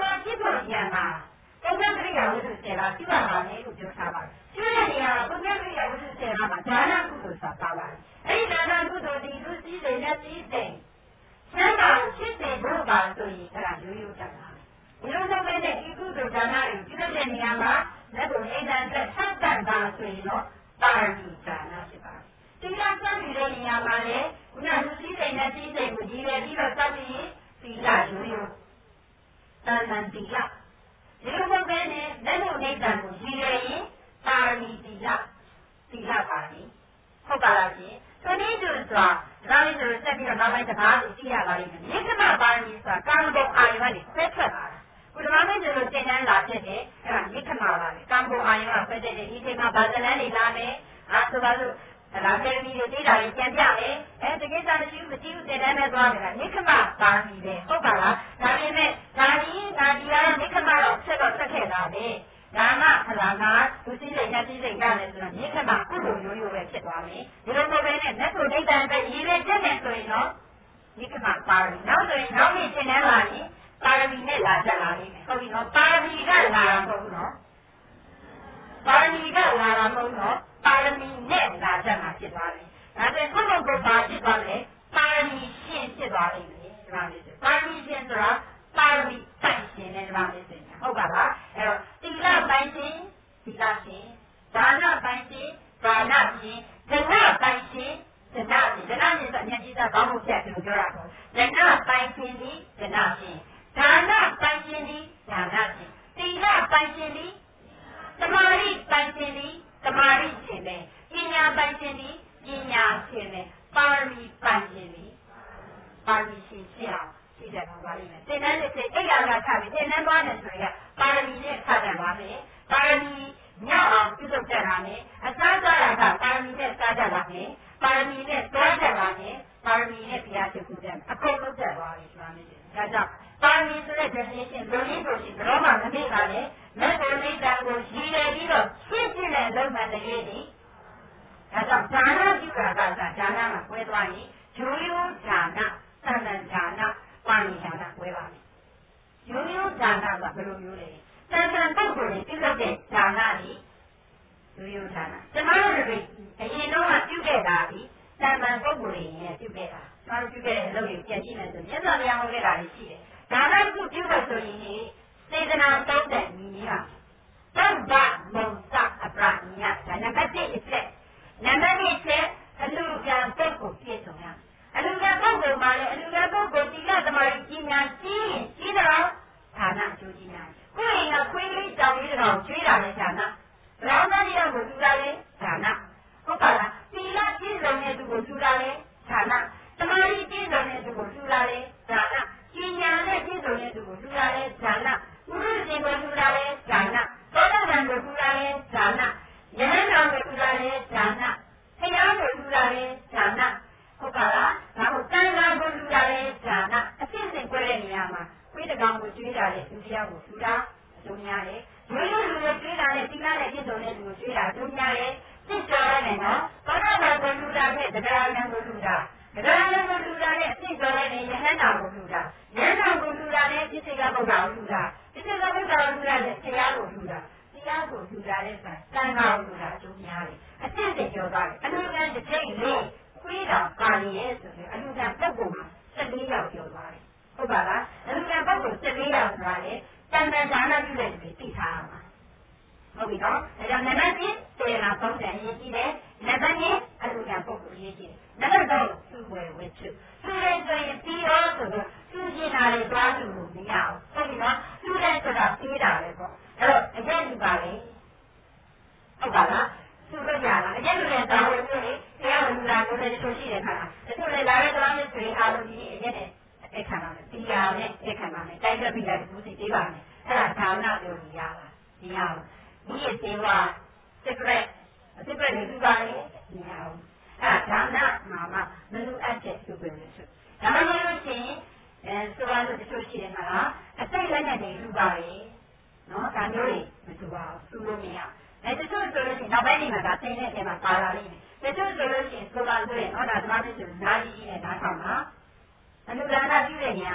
Speaker 1: လို့ရမှာပုံမှန်ပြရဝတ္ထုဆယ်ပါးပြုရပါမယ်လို့ပြောထားပါတယ်။ကျွေးတဲ့နေရာပုံမှန်ပြရဝတ္ထုဆယ်ပါးမှာဒါနကုသိုလ်ဆိုတာပါပါတယ်။အဲဒီဒါနကုသိုလ်ဒီလူစည်းစိမ်နဲ့စည်းစိမ်ဆန္ဒဖြစ်စေဖို့ပါဆိုရင်အဲ့ဒါရိုးရိုးတတ်တာ။ဒီလိုလုပ်တဲ့ဒီကုသိုလ်ဒါနတွေပြုတဲ့နေရာမှာလက်ကိုအိမ်တန်သက်ဆက်တတ်ပါဆိုရင်တော့ပါရမီဒါနဖြစ်ပါတယ်။ဒီလိုစမ်းနေတဲ့နေရာမှာလေခုနလူစည်းစိမ်နဲ့စည်းစိမ်ကိုကြီးရပြီးတော့စပြီးရင်သီလရိုးရိုးတန်တန်သီလဒီလိုလုပ်တဲ့နဲ့လက်ကိုအိမ်တန်ကိုကြီးရရင်ပါရမီသီလသီလပါပြီဟုတ်ပါလားရှင်ဆိုနေကြဆိုတာဒါလေးဆိုဆက်ပြီးတော့နောက်ပိုင်းတစ်ခါသိရပါလိမ့်မယ်နိစ္စမပါရမီဆိုတာကာမဂုဏ်အာယုန်ကနေဆွဲထွက်လာတာခုဒီမှာမင်းတို့သင်တန်းလာဖြစ်တယ်အဲ့ဒါနိစ္စမပါပဲကာမဂုဏ်အာယုန်ကဆွဲတဲ့ဒီအချိန်မှာဗာဇလန်းတွေလာမယ်အားဆိုပါလို့ဒါကယ်မီတွေသိတာတွေကြံပြမယ်အဲတကယ်စားမရှိဘူးမကြည့်ဘူးသင်တန်းနဲ့သွားတယ်ကနိစ္စမပါရမီပဲဟုတ်ပါလားဒါပေမဲ့ဒါကြီးဒါဒီကတော့နိစ္စမတော့ဆက်တော့ဆက်ခဲ့တာပဲဒါမှခလာကသူစည်းစိမ်နဲ့စည်းစိမ်ရတယ်ဆိုတော့နိစ္စမကုသိုလ်ရိုးရိုးပဲဖြစ်သွားမယ်ဒီလိုမျိုးပဲနဲ့လက်ကိုဒိဋ္ဌာန်ပဲရည်ရည်ချက်နဲ့ဆိုရင်တော့နိစ္စမပါရမီနောက်ဆိုရင်နောက်နေ့သင်တန်းလာရင်ပါရမီနဲ့လာကြလာလိမ့်မယ်ဟုတ်ပြီနော်ပါရမီကလာတာမဟုတ်ဘူးနော်ပါရမီကလာတာမဟုတ်နော်ပါရမီနဲ့လာကြမှာဖြစ်သွားတယ်ဒါပေမဲ့ဘုရားကဘာဖြစ်သွားလဲပါရမီရှင်ဖြစ်သွားလိမ့်မယ်ဒီမှာလေးပါရမီရှင်ဆိုတာပါရမီပိုင်ရှင်နဲ့ဒီမှာလေးဆိုဟုတ်ပါလားအဲ့တော့သီလပိုင်ရှင်သီလရှင်ဒါနပိုင်ရှင်ဒါနရှင်ဒနပိုင်ရှင်ဒနရှင်ဒနရှင်ဆိုအញ្ញကြီးသားဘာလို့ဖြတ်တယ်လို့ပြောတာပေါ့ဒနပိုင်ရှင်ဒီဒနရှင်ဒါနပိုင်ရှင်ဒီဒါနရှင်သီလပိုင်ရှင်ဒီသမာဓိပိုင်ရှင်ဒီသမာဓိရှင်ပဲပညာပိုင်ရှင်ဒီပညာရှင်ပဲပါရမီပိုင်ရှင်ဒီပါရမီရှင်ဖြစ်အောင်ရှိတယ်ပါလိမ့်မယ်သင်္นานတစ်စိတ်အိယာကချပြီးသင်္นานသွားတယ်ဆိုရင်ပါရမီနဲ့ဆက်တယ်ပါမယ်ပါရမီညအောင်ပြုလုပ်ကြတာနဲ့အစားစားရတာပါရမီနဲ့စားကြတာနဲ့ပါရမီနဲ့သွားကြတာနဲ့ပါရမီနဲ့ဘုရားရှိခိုးတယ်အကုန်လုံးတက်သွားပြီဆိုတာမျိုးဒါကြောင့်ပါရမီဆိုတဲ့ definition လိုရင်းဆိုရှိတော့မှမမေ့ပါနဲ့လက်ကိုလေးတန်ကိုရည်ရည်ပြီးတော့ရှင်းရှင်းနဲ့လုံးမှန်တဲ့ရေးဒီဒါကြောင့်ဒါနပြုတာကဒါနမှာပွဲသွားရင်ရိုးရိုးဒါနသန္တန်ဒါနပါဏိဒါနပွဲပါမယ်ရိုးရိုးဒါနကဘယ်လိုမျိုးလဲသန္တန်ပုဂ္ဂိုလ်တွေပြုလုပ်တဲ့ဒါနတွေရိုးရိုးဒါနကျွန်တော်တို့တွေအရင်တော့ပြုခဲ့တာဒီသန္တန်ပုဂ္ဂိုလ်တွေရဲ့ပြုခဲ့တာကျွန်တော်တို့ပြုခဲ့တဲ့အလုပ်တွေပြန်ကြည့်မယ်ဆိုမြတ်စွာဘုရားဟောခဲ့တာတွေရှိတယ်ဒါနကုပြုလို့ဆိုရင်စေတနာတောင်းတဲ့ညီညီပါသဗ္ဗမုံစအပရညဒါနံပါတ်တစ်အချက်နံပါတ်နှစ်ချက်အလူကံပုဂ္ဂိုလ်ပြည့်စုံရအလူကံပုဂ္ဂိုလ်မှာလည်းအလူကံပုဂ္ဂိုလ်တိလသမားကြီးညာကြီးရင်ကြီးတော့ဌာနအကျိုးကြီးညာကိုယ်ရင်ကခွေးလေးကြောင်လေးတော့ကျွေးတာလေဌာနဘလောင်းသားကြီးတော့ကိုတူတာလေဌာနဟုတ်ပါလားတိလပြည့်စုံတဲ့သူကိုတူတာလေဌာနသမားကြီးပြည့်စုံတဲ့သူကိုတူတာလေဌာနကြီးညာနဲ့ပြည့်စုံတဲ့သူကိုတူတာလေဌာနဘုရားရှင်ကိုတူတာလေဌာနသောတာပန်ကိုတူတာလေဌာနယဟန်တော်ကိုတူတာလေဌာနဘုရားကိုတူတာလေဌာနဟုတ်ပါလားဒါကိုတန်ခါကိုတူတာလေဌာနအစစ်စစ်ကြွတဲ့နေရာမှာခွေးတကောင်ကိုကျွေးတာလေသူတရားကိုတူတာအကျိုးများတယ်ရိုးရိုးလူတွေကျွေးတာလေတိလာနဲ့ပြည့်စုံတဲ့သူကိုကျွေးတာအကျိုးများတယ်စစ်ကြောရနေနော်သောတာပန်ကိုတူတာနဲ့တရားဉာဏ်ကိုတူတာတရားဉာဏ်ကိုတူတာနဲ့စစ်ကြောရနေယဟန်တော်ကိုတူတာယဟန်တော်ကိုတူတာနဲ့ပြည့်စုံကပုဂ္ဂိုလ်ကိုတူတာပြည့်စုံကပုဂ္ဂိုလ်ကိုတူတာနဲ့တရားကိုတူတာတရားကိုတူတာနဲ့ဆိုတန်ခါကိုတူတာအကျိုးများတယ်အစစ်စစ်ကြောသွားတယ်အလူကံတစ်ချိန်လေးခွေးတော်ပါနေရဲ့ဆိုရင်အလူကံပုဂ္ဂိုလ်မှာ၁၄ယောက်ပြောသွားတယ်ဟုတ်ပါလားအလူကံပုဂ္ဂိုလ်၁၄ယောက်ဆိုတာလေတန်တန်ဒါနပြုတဲ့လူတွေသိထားရမှာဟုတ်ပြီနော်ဒါကြောင့်နံပါတ်တစ်စေနာသုံးတယ်အရေးကြီးတယ်နံပါတ်နှစ်အလူကံပုဂ္ဂိုလ်အရေးကြီးတယ်နံပါတ်သုံးသူ့ဝယ်ဝစ်ချုပ်သူ့ရဲ့ဆိုရင်ပြီးတော့ဆိုတော့သူ့ကျင်တာတွေသွားသူလို့မရအောင်ဟုတ်ပြီနော်သူ့ရဲ့ဆိုတာပြီးတာပဲပေါ့အဲ့တော့အကျဉ်းဒီပါလေဟုတ်ပါလားသူ့လို့ရလားအကျဉ်းတွေတာဝန်မျိုးလေတရားဝင်လာလို့လည်းတို့ရှိတယ်ခါလားတချို့လည်းလာတဲ့တောင်းလေးဆိုရင်အားလုံးဒီအကျဉ်းနဲ့အဲ့ခံပါမယ်တရားနဲ့အဲ့ခံပါမယ်တိုက်ပြပြီးလိုက်ဘူးစီပေးပါမယ်အဲ့ဒါဒါနပြောလို့ရပါဒီရအောင်ဒီရဲ့သေးဝါ secret secret တွေပြီးပါလေဒီရအောင်အဲ့ဒါဒါနမှာမှမလူအပ်တဲ့သူပဲလို့ဆိုဒါမှမဟုတ်လို့ရှိရင်အဲဆိုပါလို့တချို့ရှိတယ်မလားအစိတ်လက်နဲ့နေလူပါလေနော်ဒါမျိုးတွေမတူပါဘူးသူလို့မရအဲတချို့ဆိုလို့ရှိရင်နောက်ပိုင်းနေမှာဒါသင်တဲ့အချိန်မှာပါလာလိမ့်မယ်တချို့ဆိုလို့ရှိရင်ဆိုပါဆိုရင်ဟောဒါသမားတွေဆိုနားကြီးကြီးနဲ့နားထောင်တာအနုဒါနပြုတဲ့နေရာမှာတ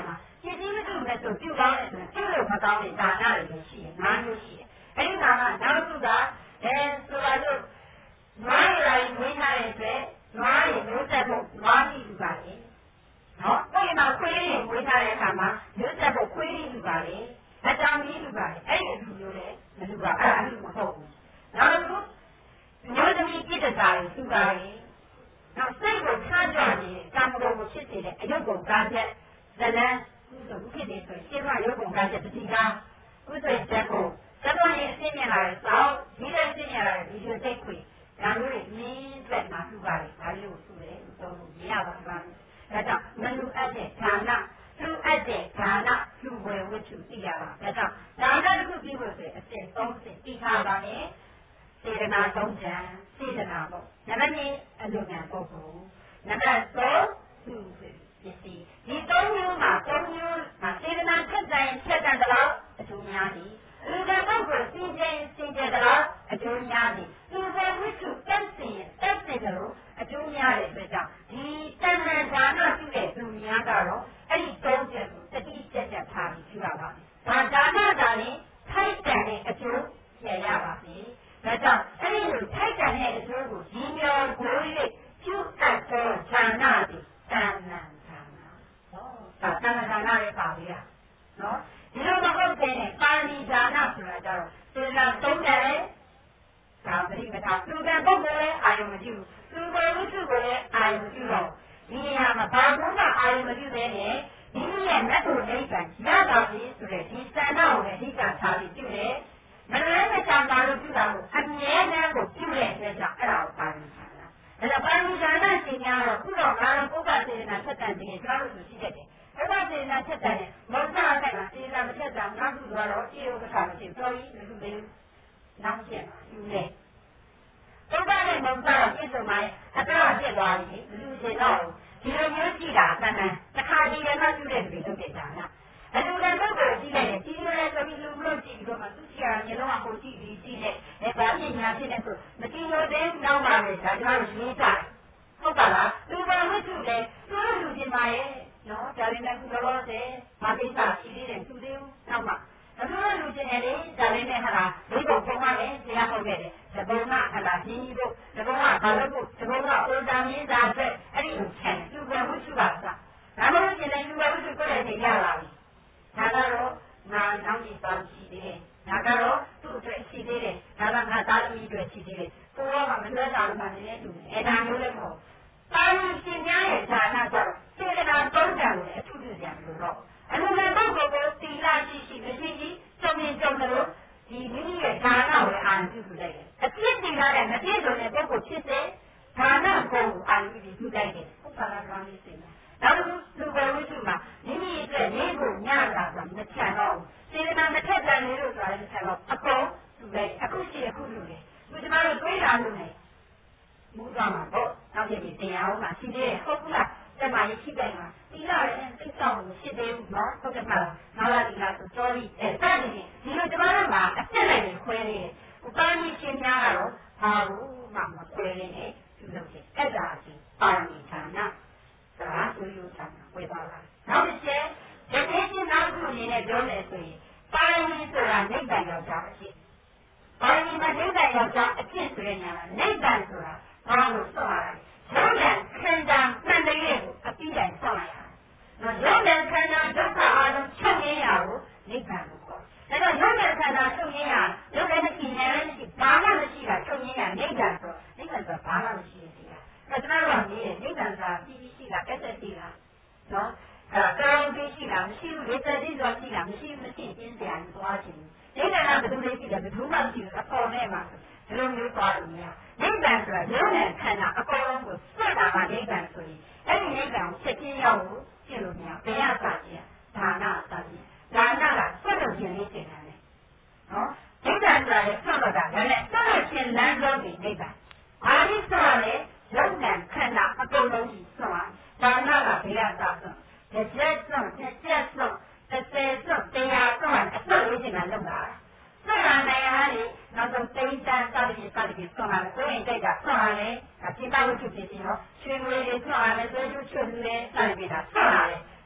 Speaker 1: ပစ္စည်းမတူမဲ့ဆိုပြုကောင်းတယ်ဆိုရင်ပြုလို့မကောင်းတဲ့ဒါနတွေလည်းရှိတယ်ငါးမျိုးရှိတယ်အဲဒီဒါကနောက်တစ်ခုကအဲဆိုတာလို့နွားရည်ဝေးထားတဲ့အတွက်နွားရည်မျိုးဆက်ဖို့နွားကြည့်ယူပါလေနော်ကိုယ်မှာခွေးရည်ဝေးထားတဲ့အခါမှာမျိုးဆက်ဖို့ခွေးရည်ယူပါလေအကြောင်းကြီးယူပါလေအဲ့ဒီအလိုမျိုးလေမယူပါအဲ့ဒါအလိုမဟုတ်ဘူးနောက်တစ်ခုမျိုးသမီးပြည့်တဲ့စာရည်ယူပါလေနောက်စိတ်ကိုချကြတယ်ကာမဂုဏ်ကိုဖြစ်စေတဲ့အယုတ်ကုန်ကားချက်ဇလန်းကုသိုလ်ဖြစ်နေဆိုရှင်းမရုပ်ကုန်ကားချက်ပတိကားကုသိုလ်ချက်ကိုသဘောရင်းအသိမြင်လာတဲ့စောင်းဒီလည်းသိမြင်လာတဲ့ဒီလိုသိခွေဒါမျိုးတွေနည်းသက်မှာသူပါလေဒါလေးကိုသူ့တယ်သုံးလို့မရပါဘူးဒါကြောင့်မလူအပ်တဲ့ဌာနလူအပ်တဲ့ဌာနလူဝယ်ဝတ္ထုသိရပါဒါကြောင့်ဌာနတစ်ခုပြီးဖို့ဆိုရင်အစစ်သုံးစစ်ပြီးထားပါနဲ့စေတနာသုံးချံစေတနာပေါ့နံပါတ်二အလူငံပုဂ္ဂိုလ်နံပါတ်သုံးသူပစ္စည်းဒီသုံးမျိုးမှာသုံးမျိုးမှာစေတနာချက်တိုင်းချက်တန်တော့အကျိုးများသည်လူကပုဂ္ဂိုလ်စင်ကြင်စင်ကြယ်တော့အကျိုးများသည်သူပဲဝိတုတက်စင်တက်စင်တော့အကျိုးများတဲ့အတွက်ကြောင့်ဒီတဏ္ဍာဒါနပြုတဲ့သူများကတော့အဲ့ဒီသုံးချက်ကိုတတိကျကျထားပြီးပြုရပါမယ်။ဒါဒါနဒါလည်းထိုက်တန်တဲ့အကျိုးရရပါစေ။ဒါကြောင့်အဲ့ဒီလိုထိုက်တန်တဲ့အကျိုးကိုရည်မြော်ကို၍ပြုအပ်သောဌာနသည်တဏ္ဍာဌာန။ဟောဒါတဏ္ဍာဌာနရဲ့ပါပြီလား။နော်ဒီလိုမဟုတ်တဲ့ပါဠိဒါနဆိုတာကြတော့စေတနာသုံးတယ်ဒါပရိမထာသူကပုဂ္ဂိုလ်လည်းအာယုံမပြုသူကဝိသုကိုလည်းအာယုံမပြုတော့ဒီနေရာမှာဘာမှအာယုံမပြုသေးနဲ့ဒီရဲ့မတ်ကိုနိဗ္ဗာန်ရပါပြီဆိုတဲ့ဒီစံတော်ကိုအဓိကထားပြီးပြုတယ်မနလည်းမချာပါလို့ပြုတာကိုအမြဲတမ်းကိုပြုတဲ့အတွက်ကြောင့်အဲ့ဒါကိုပါဠိဒါနအဲ့ဒါပါဠိဒါနရှင်များတော့ခုတော့ငါတို့ပုဂ္ဂစေတနာဆက်တန်တယ်ကျွန်တော်တို့ရှိတတ်တယ်အဲ့ဒါစေတနာချက်တယ်မောဇ္ဇအကစေတနာမချက်တာနောက်ခုတော့အေယောကထာမရှိတော်ကြီးမလုပ်သေးဘူးနောက်ချက်ယူနေပုဂ္ဂနဲ့မောဇ္ဇကပြည့်စုံမှအတ္တဖြစ်သွားပြီလူစင်တော့ဒီလိုမျိုးကြည့်တာအတန်းတစ်ခါဒီလည်းမပြုတဲ့လူတွေလုပ်နေတာနော်အလူလည်းပုဂ္ဂိုလ်ကြည့်လိုက်တယ်ဒီလိုလည်းဆိုပြီးလူလို့ကြည့်ပြီးတော့မှသူစီရမျိုးလုံးကကိုကြည့်ပြီးကြည့်တယ်အဲဒါပြညာဖြစ်တဲ့ဆိုမကြည့်လို့တဲ့နောက်ပါလေဒါကျွန်တော်ရေးတာဟုတ်ပါလားလူပါဝိတုလေသူတို့လူချင်းပါရဲ့နော်ဒါလည်းလည်းခုတော့တဲ့ဘာကိစ္စရှိသေးတယ်သူသေးဘူးနောက်မှအခုလူချင်းတယ်လေဒါလည်းနဲ့ဟာလားဒီပုံပုံမှလည်းတရားဟုတ်ခဲ့တယ်သဘောကဟာလားပြင်းကြီးဖို့သဘောကဘာလို့ဖို့သဘောကအိုးတာမင်းသားအတွက်အဲ့ဒီကိုချန်လူပဲဝိတုပါစားဒါမှမဟုတ်ရင်လူပဲဝိတုကိုလည်းနေရလာပြီဒါကတော့ငါနောက်ကြည့်ပါရှိသေးတယ်ဒါကတော့သူ့အတွက်ရှိသေးတယ်ဒါကငါသားသမီးအတွက်ရှိသေးတယ်ကိုယ်ကမလွတ်တာလို့မှလည်းတူတယ်အဲ့ဒါမျိုးလည်းမဟုတ်ပါလို့ရှင်များရဲ့ဌာနဆိုစေတနာသုံးချံကိုအထူးပြုကြလို့တော့အလိုလည်းပုဂ္ဂိုလ်ကိုသီလရှိရှိမရှိရှိစုံမြင်ကြုံလို့ဒီမိမိရဲ့ဌာနကိုအာရုံပြုလိုက်တယ်အပြည့်တည်လာတဲ့မပြည့်စုံတဲ့ပုဂ္ဂိုလ်ဖြစ်စေဌာနကိုအာရုံပြုပြုလိုက်တယ်ဟုတ်ပါလားကောင်းလေးစိတ်နောက်တစ်ခုလူပဲဝိသုမှာမိမိအတွက်နေကိုညတာဆိုမချန်တော့စေတနာမထက်တန်နေလို့ဆိုတာလည်းမချန်တော့အကုန်လူပဲအခုရှိအခုလူလေသူကျမတို့တွေးတာလို့နေမူသွားမှာပေါ့နောက်ပြည်တရားဟောမှာရှိသေးတယ်ဟုတ်လားတမန်ရှိတယ်မှာဒီလာရဲ့သိဆောင်မှုရှိသေးဘူးနော်ဟုတ်ကဲ့ပါနောက်လာဒီလာဆို sorry အဲစတယ်ဒီလိုကျမတို့မှာအစ်စ်လိုက်နေခွဲနေတယ်ဥပမာရှင်များကတော့ဘာလို့မှမခွဲနေနဲ့သူလုပ်တယ်အဲ့ဒါအကြီးပါရမီဌာနဒါဆိုယူဌာနဝေပါလာနောက်တစ်ချက်ဒီကိစ္စနောက်ခုအနေနဲ့ပြောမယ်ဆိုရင်ပါရမီဆိုတာနိဗ္ဗာန်ရောက်တာရှိပါရမီမှာနိဗ္ဗာန်ရောက်တာအဖြစ်ဆိုရင်ညာနိဗ္ဗာန်ဆိုတာဘာလို့ဆိုရလဲရုပ်နဲ့ခန္ဓာမှန်တဲ့ကိုအပြီးတိုင်ဆောက်ရတာ။နော်ရုပ်နဲ့ခန္ဓာဒုက္ခအားလုံးချုပ်ငြိမ်းရကိုနိဗ္ဗာန်ကိုခေါ်တယ်။ဒါတော့ရုပ်နဲ့ခန္ဓာချုပ်ငြိမ်းရရုပ်နဲ့မရှိနေလည်းမရှိဘာမှမရှိတာချုပ်ငြိမ်းရနိဗ္ဗာန်ဆိုနိဗ္ဗာန်ဆိုဘာမှမရှိသေးတာ။ဒါကျွန်တော်တို့ကမြင်တယ်နိဗ္ဗာန်ဆိုတာပြီးပြီးရှိတာတက်တက်ရှိတာနော်အဲဒါကောင်းပြီးရှိတာမရှိဘူးလေတက်ပြီးဆိုရှိတာမရှိဘူးမရှိကျင်းစရာသွားခြင်းနိဗ္ဗာန်ကဘယ်သူလေးရှိတယ်ဘယ်သူမှမရှိဘူးအပေါ်နဲ့မှာဒီလိုမျိုးသွားလို့မရနိဗ္ဗာန်ဆိုတာရုပ်နဲ့ခန္ဓာအကုန်လုံးကိုစွတ်တာကနိဗ္ဗာန်ဆိုရင်အဲ့ဒီနိဗ္ဗာန်ကိုချက်ချင်းရောက်လို့ရှင်းလို့မရဘယ်ရစာချင်းဒါနစာချင်းဒါနကစွတ်လို့ခြင်းလေးရှင်းတယ်နော်နိဗ္ဗာန်ဆိုတာလည်းစွတ်လို့တာဒါနဲ့စွတ်လို့ခြင်းလမ်းဆုံးပြီးနိဗ္ဗာန်အာရိစွတ်လည်းရုပ်နဲ့ခန္ဓာအကုန်လုံးကြီးစွတ်ပါဒါနကဘယ်ရစာစွတ်တစ်ချက်စွတ်တစ်ချက်စွတ်တစ်ဆယ်စွတ်တရားစွတ်အစွတ်လေးခြင်းကလုပ်တာဆွမ်းလာနိုင်ရတယ်နောက်ဆုံးတိတ်တန်းစသဖြင့်စသဖြင့်ဆွမ်းလာတယ်ကိုယ်ရင်တိတ်ကဆွမ်းလာတယ်အပြင်ပါလို့ဖြစ်ဖြစ်စီနော်ရွှေငွေတွေဆွမ်းလာတယ်ဆွဲကျိုးချွတ်လူတွေစသဖြင့်ဒါဆွမ်းလာတယ်န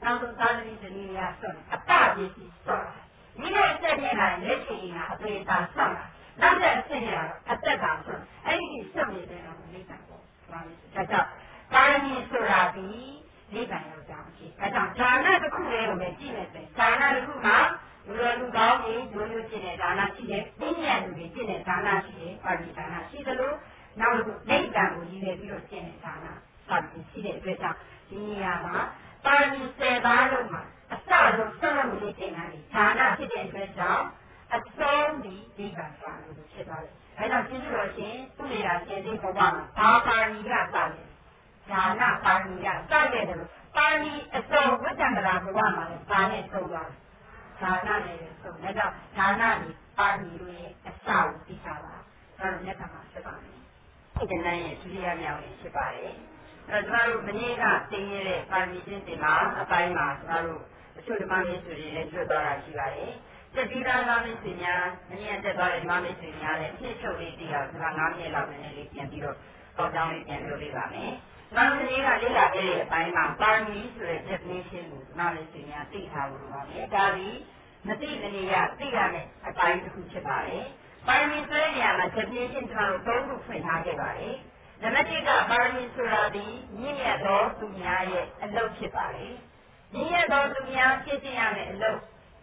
Speaker 1: နောက်ဆုံးသာသမီဇနီးများဆုံးအပ္ပပစ္စည်းဆုံးဒီလိုအချက်နဲ့လက်ရှိကအသွေးသားဆုံးနောက်တဲ့အချက်နဲ့အသက်သာဆုံးအဲ့ဒီဆုံးနေတဲ့တော့နိဗ္ဗာန်ကိုသွားမယ်ဒါကြောင့်ပါရမီဆိုတာဒီနိဗ္ဗာန်ရောက်ကြအောင်ဖြစ်ဒါကြောင့်ဒါနတစ်ခုလေးကိုပဲကြည့်နေတယ်ဒါနတစ်ခုမှာလူတော်လူကောင်းကြီးလူလူကျင့်တဲ့ဒါနရှိတယ်ပညာလူတွေကျင့်တဲ့ဒါနရှိတယ်ပါရမီဒါနရှိသလိုနောက်တစ်ခုနိဗ္ဗာန်ကိုရည်ရွယ်ပြီးတော့ကျင့်တဲ့ဒါနပါရမီရှိတဲ့အတွက်ကြောင့်ဒီနေရာမှာပါရမီဆယ်ပါးလုံးမှာအစဆုံးဆုံးလို့ကျင့်တာဒီဒါနဖြစ်တဲ့အတွက်ကြောင့်အဆုံးဒီနိဗ္ဗာန်ပါလို့ဖြစ်သွားတယ်။အဲဒါကျေးဇူးတော်ရှင်သူ့နေရာကျေးဇူးပေါ်မှာဘာပါရမီကစတယ်ဒါနပါရမီကစခဲ့တယ်လို့ပါရမီအစုံဝိတ္တန္တရာဘဝမှာလည်းဒါနဲ့ဆုံးသွားဒါနနဲ့ဆုံးဒါကြောင့်ဒါနဒီပါရမီတို့ရဲ့အစကိုသိချပါဒါတော့မြတ်မှာဖြစ်ပါမယ်ဒီကနေ့ရဲ့ဒုတိယမြောက်ရင်ဖြစ်ပါတယ်အဲဒါတို့မနေ့ကသင်ရတဲ့ပါရမီကျင့်စဉ်မှာအပိုင်းမှာကျွန်တော်တို့အချို့ဓမ္မမင်းတွေလည်းကျွတ်သွားတာရှိပါတယ်တတိယဓမ္မမင်းတွေများမနေ့ကတက်သွားတဲ့ဓမ္မမင်းတွေများလည်းဖြစ်ချုပ်လေးတည်အောင်ဒါငါးမိနစ်လောက်နဲ့လေးပြန်ပြီးတော့ပေါင်းကြောင်းလေးပြန်ပြောပေးပါမယ်နောက်မနေ့ကလေ့လာခဲ့တဲ့အပိုင်းမှာပါရမီဆိုတဲ့ definition ကိုဓမ္မမင်းတွေများသိထားလို့ပါမယ်ဒါပြီးမသိမနေရသိရမယ့်အပိုင်းတစ်ခုဖြစ်ပါတယ်ပါရမီဆိုတဲ့နေရာမှာ definition ကျွန်တော်တို့သုံးခုဖွင့်ထားခဲ့ပါတယ်နံပါတ်တစ်ကပါရမီဆိုတာဒီမြင့်မြတ်သောသူများရဲ့အလုပ်ဖြစ်ပါတယ်မြင့်မြတ်သောသူများဖြစ်ခြင်းရမယ့်အလုပ်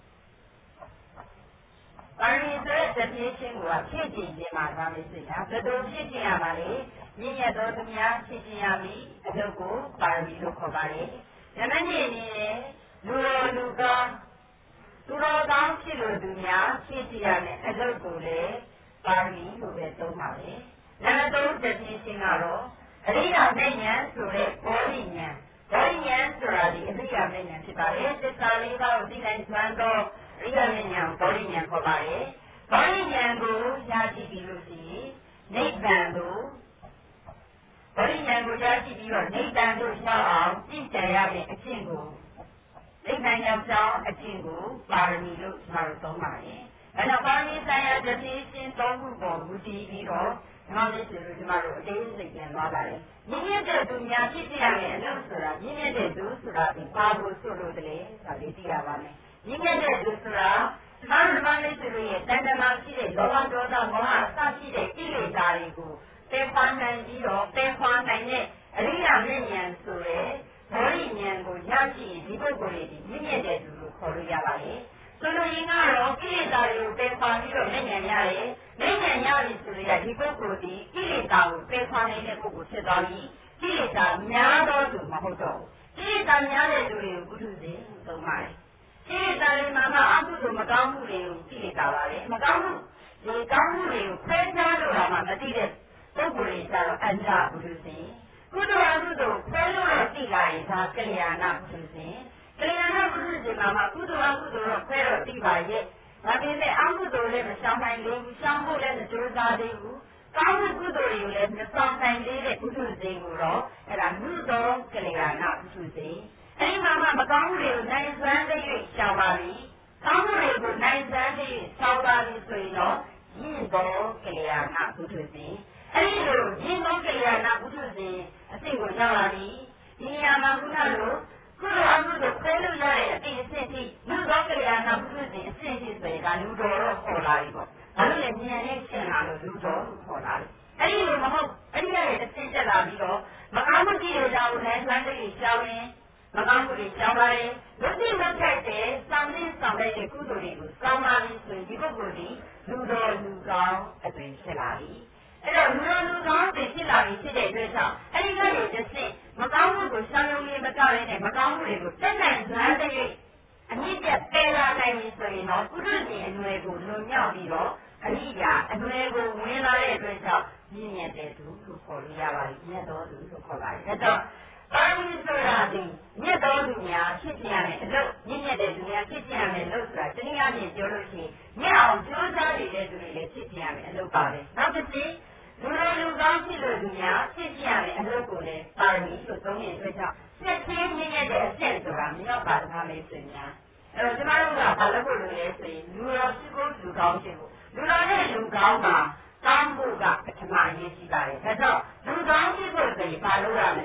Speaker 1: ပါရမီဆိုတဲ့ definition ကိုဖြစ်ခြင်းခြင်းမှာပါမယ်ဆိုရင်ဘယ်လိုဖြစ်ခြင်းရပါလဲမြင့်မြတ်သောသူများဖြစ်ခြင်းရမည်အလုပ်ကိုပါရမီလို့ခေါ်ပါတယ်နံပါတ်နှစ်အနေနဲ့လူတော်လူကောင်းသူတော်ကောင်းဖြစ်လို့သူများဖြစ်ခြင်းရမယ့်အလုပ်ကိုလည်းပါရမီလို့ပဲသုံးပါတယ်နံပါတ်သုံး definition ကတော့အရိယာမဉ္ဇဉ်ဆိုတဲ့ဘောဓိဉာဏ်ဘောဓိဉာဏ်ဆိုတာဒီအရိယာမဉ္ဇဉ်ဖြစ်ပါတယ်သစ္စာလေးပါးကိုသိနိုင်စွမ်းသောအရိယာမဉ္ဇဉ်ဘောဓိဉာဏ်ခေါ်ပါတယ်ဘောဓိဉာဏ်ကိုရရှိပြီးလို့ရှိရင်နိဗ္ဗာန်ကိုဘောဓိဉာဏ်ကိုရရှိပြီးတော့နိဗ္ဗာန်ကိုရောက်အောင်ကြည်ကြံရမယ့်အကျင့်ကိုနိဗ္ဗာန်ရောက်ကြောင်းအကျင့်ကိုပါရမီလို့ကျွန်တော်သုံးပါတယ်အဲတော့ပါရမီဆိုင်ရာ definition သုံးခုပေါ်မူတည်ပြီးတော့ငါလေးဆိုလို့ကျမတို့အသေးစိတ်ပြန်သွားပါတယ်။မြင့်မြတ်တဲ့သူများဖြစ်ကြရမယ်အလုပ်ဆိုတာမြင့်မြတ်တဲ့သူဆိုတာဒီဘာကိုဆိုလို့တည်းဆိုတာသိရပါမယ်။မြင့်မြတ်တဲ့သူဆိုတာကျမတို့ငါလေးဆိုလို့ရဲ့တန်တမာရှိတဲ့လောဘဒေါသမောဟစရှိတဲ့ကိလေသာတွေကိုပယ်ခွာနိုင်ပြီးတော့ပယ်ခွာနိုင်တဲ့အရိယာမဉ္ဇဉ်ဆိုရဲဘောဓိဉာဏ်ကိုရရှိရင်ဒီပုဂ္ဂိုလ်တွေမြင့်မြတ်တဲ့သူလို့ခေါ်လို့ရပါတယ်။ဆိုလိုရင်းကတော့ကိလေသာတွေကိုပယ်ခွာပြီးတော့ဉာဏ်ဉာဏ်ရတယ်။ဉာဏ်ဉာဏ်ရပြီဆိုရင်ဒီပုဂ္ဂိုလ်ဒီကိလေသာကိုပယ်ခွာနိုင်တဲ့ပုဂ္ဂိုလ်ဖြစ်သွားပြီ။ကိလေသာများသောသူမဟုတ်တော့ဘူး။ကိလေသာများတဲ့သူတွေကိုကုထုစေသုံးပါတယ်။ကိလေသာတွေမှာမှအကုသိုလ်မကောင်းမှုတွေကိုကိလေသာပါလေ။မကောင်းမှုဒီကောင်းမှုတွေကိုဖယ်ရှားလို့တော့မှမသိတဲ့ပုဂ္ဂိုလ်တွေကြတော့အန္တကုထုစေ။ကုသိုလ်အကုသိုလ်ဖယ်လို့တော့သိလာရင်ဒါကလျာဏကုထုစေ။ကလျာဏကုထုစေမှာမှကုသိုလ်အကုသိုလ်တော့ဖယ်တော့သိပါရဲ့။ဒါပေမဲ့အကုသိုလ်လည်းမရှောင်နိုင်သေးဘူးရှောင်ဖို့လည်းမကြိုးစားသေးဘူးကောင်းမှုကုသိုလ်တွေကိုလည်းမဆောင်နိုင်သေးတဲ့ကုသိုလ်စိတ်ကိုတော့အဲ့ဒါမှုသောကလျာဏကုသိုလ်စိတ်အဲ့ဒီမှာမှမကောင်းမှုတွေကိုနိုင်စွမ်းတဲ့၍ရှောင်ပါပြီကောင်းမှုတွေကိုနိုင်စွမ်းတဲ့၍ရှောင်ပါပြီဆိုရင်တော့ရင့်သောကလျာဏကုသိုလ်စိတ်အဲ့ဒီလိုရင့်သောကလျာဏကုသိုလ်စိတ်အစိတ်ကိုရောက်လာပြီဒီနေရာမှာခုနလိုကုသိုလ်အမှုတို့ဖယ်လို့ရတဲ့အတိအကျင့်ထိလူသောကလျာဏကုသိုလ်စိတ်အစစ်အစစ်ဆိုရင်ဒါလူတော်တော့ခေါ်လာပြီပေါ့ဒါလို့လည်းဉာဏ်နဲ့ရှင်းလာလို့လူတော်ကိုခေါ်လာတယ်အဲ့ဒီလိုမဟုတ်အဲ့ဒီရဲ့အစစ်တက်လာပြီးတော့မကောင်းမှုကြီးတွေကြောင့်နိုင်စွမ်းတွေရှောင်ရင်မကောင်းမှုတွေရှောင်ပါရင်လူတိမထိုက်တဲ့စောင့်ရင်းဆောင်တဲ့ကုသိုလ်တွေကိုစောင့်ပါပြီးဆိုရင်ဒီပုဂ္ဂိုလ်ဒီလူတော်လူကောင်းအသွင်ဖြစ်လာပြီအဲ့တော့လူတော်လူကောင်းတွေဖြစ်လာပြီဖြစ်တဲ့အတွက်ကြောင့်အဲ့ဒီကနေတစ်ဆင့်မကောင်းမှုကိုရှောင်ရုံလေးမကြောက်ရတဲ့မကောင်းမှုတွေကိုတက်နိုင်စွမ်းတဲ့အမြင့်ပြတ်ပယ်လာနိုင်ပြီဆိုရင်တော့ကုသိုလ်ရှင်အနွယ်ကိုလွန်မြောက်ပြီးတော့အရိယာအနွယ်ကိုဝင်လာတဲ့အတွက်ကြောင့်မြင့်မြတ်တဲ့သူလို့ခေါ်လို့ရပါပြီမြတ်တော်သူလို့ခေါ်ပါတယ်ဒါကြောင့်ပါရမီဆိုတာဒီမြတ်တော်သူများဖြစ်ခြင်းရမယ်အလုပ်မြင့်မြတ်တဲ့သူများဖြစ်ခြင်းရမယ်လို့ဆိုတာတနည်းအားဖြင့်ပြောလို့ရှိရင်မြတ်အောင်ကြိုးစားနေတဲ့သူတွေလည်းဖြစ်ခြင်းရမယ်အလုပ်ပါပဲနောက်တစ်ခုလူတော်လူကောင်းဖြစ်လို့သူများဖြစ်ခြင်းရမယ်အလုပ်ကိုလည်းပါရမီလို့သုံးတဲ့အတွက်ကြောင့်ဆက်ချင်းမြင့်မြတ်တဲ့အဆင့်ဆိုတာမြောက်ပါတကားလေးဆိုရင်အဲ့တော့ကျမတို့ကဘာလို့လို့လဲဆိုရင်လူတော်ရှိဖို့လူကောင်းခြင်းကိုလူတော်နဲ့လူကောင်းမှာကောင်းဖို့ကပထမအရေးကြီးပါတယ်ဒါကြောင့်လူကောင်းဖြစ်ဖို့ဆိုရင်ဘာလို့ရမလဲ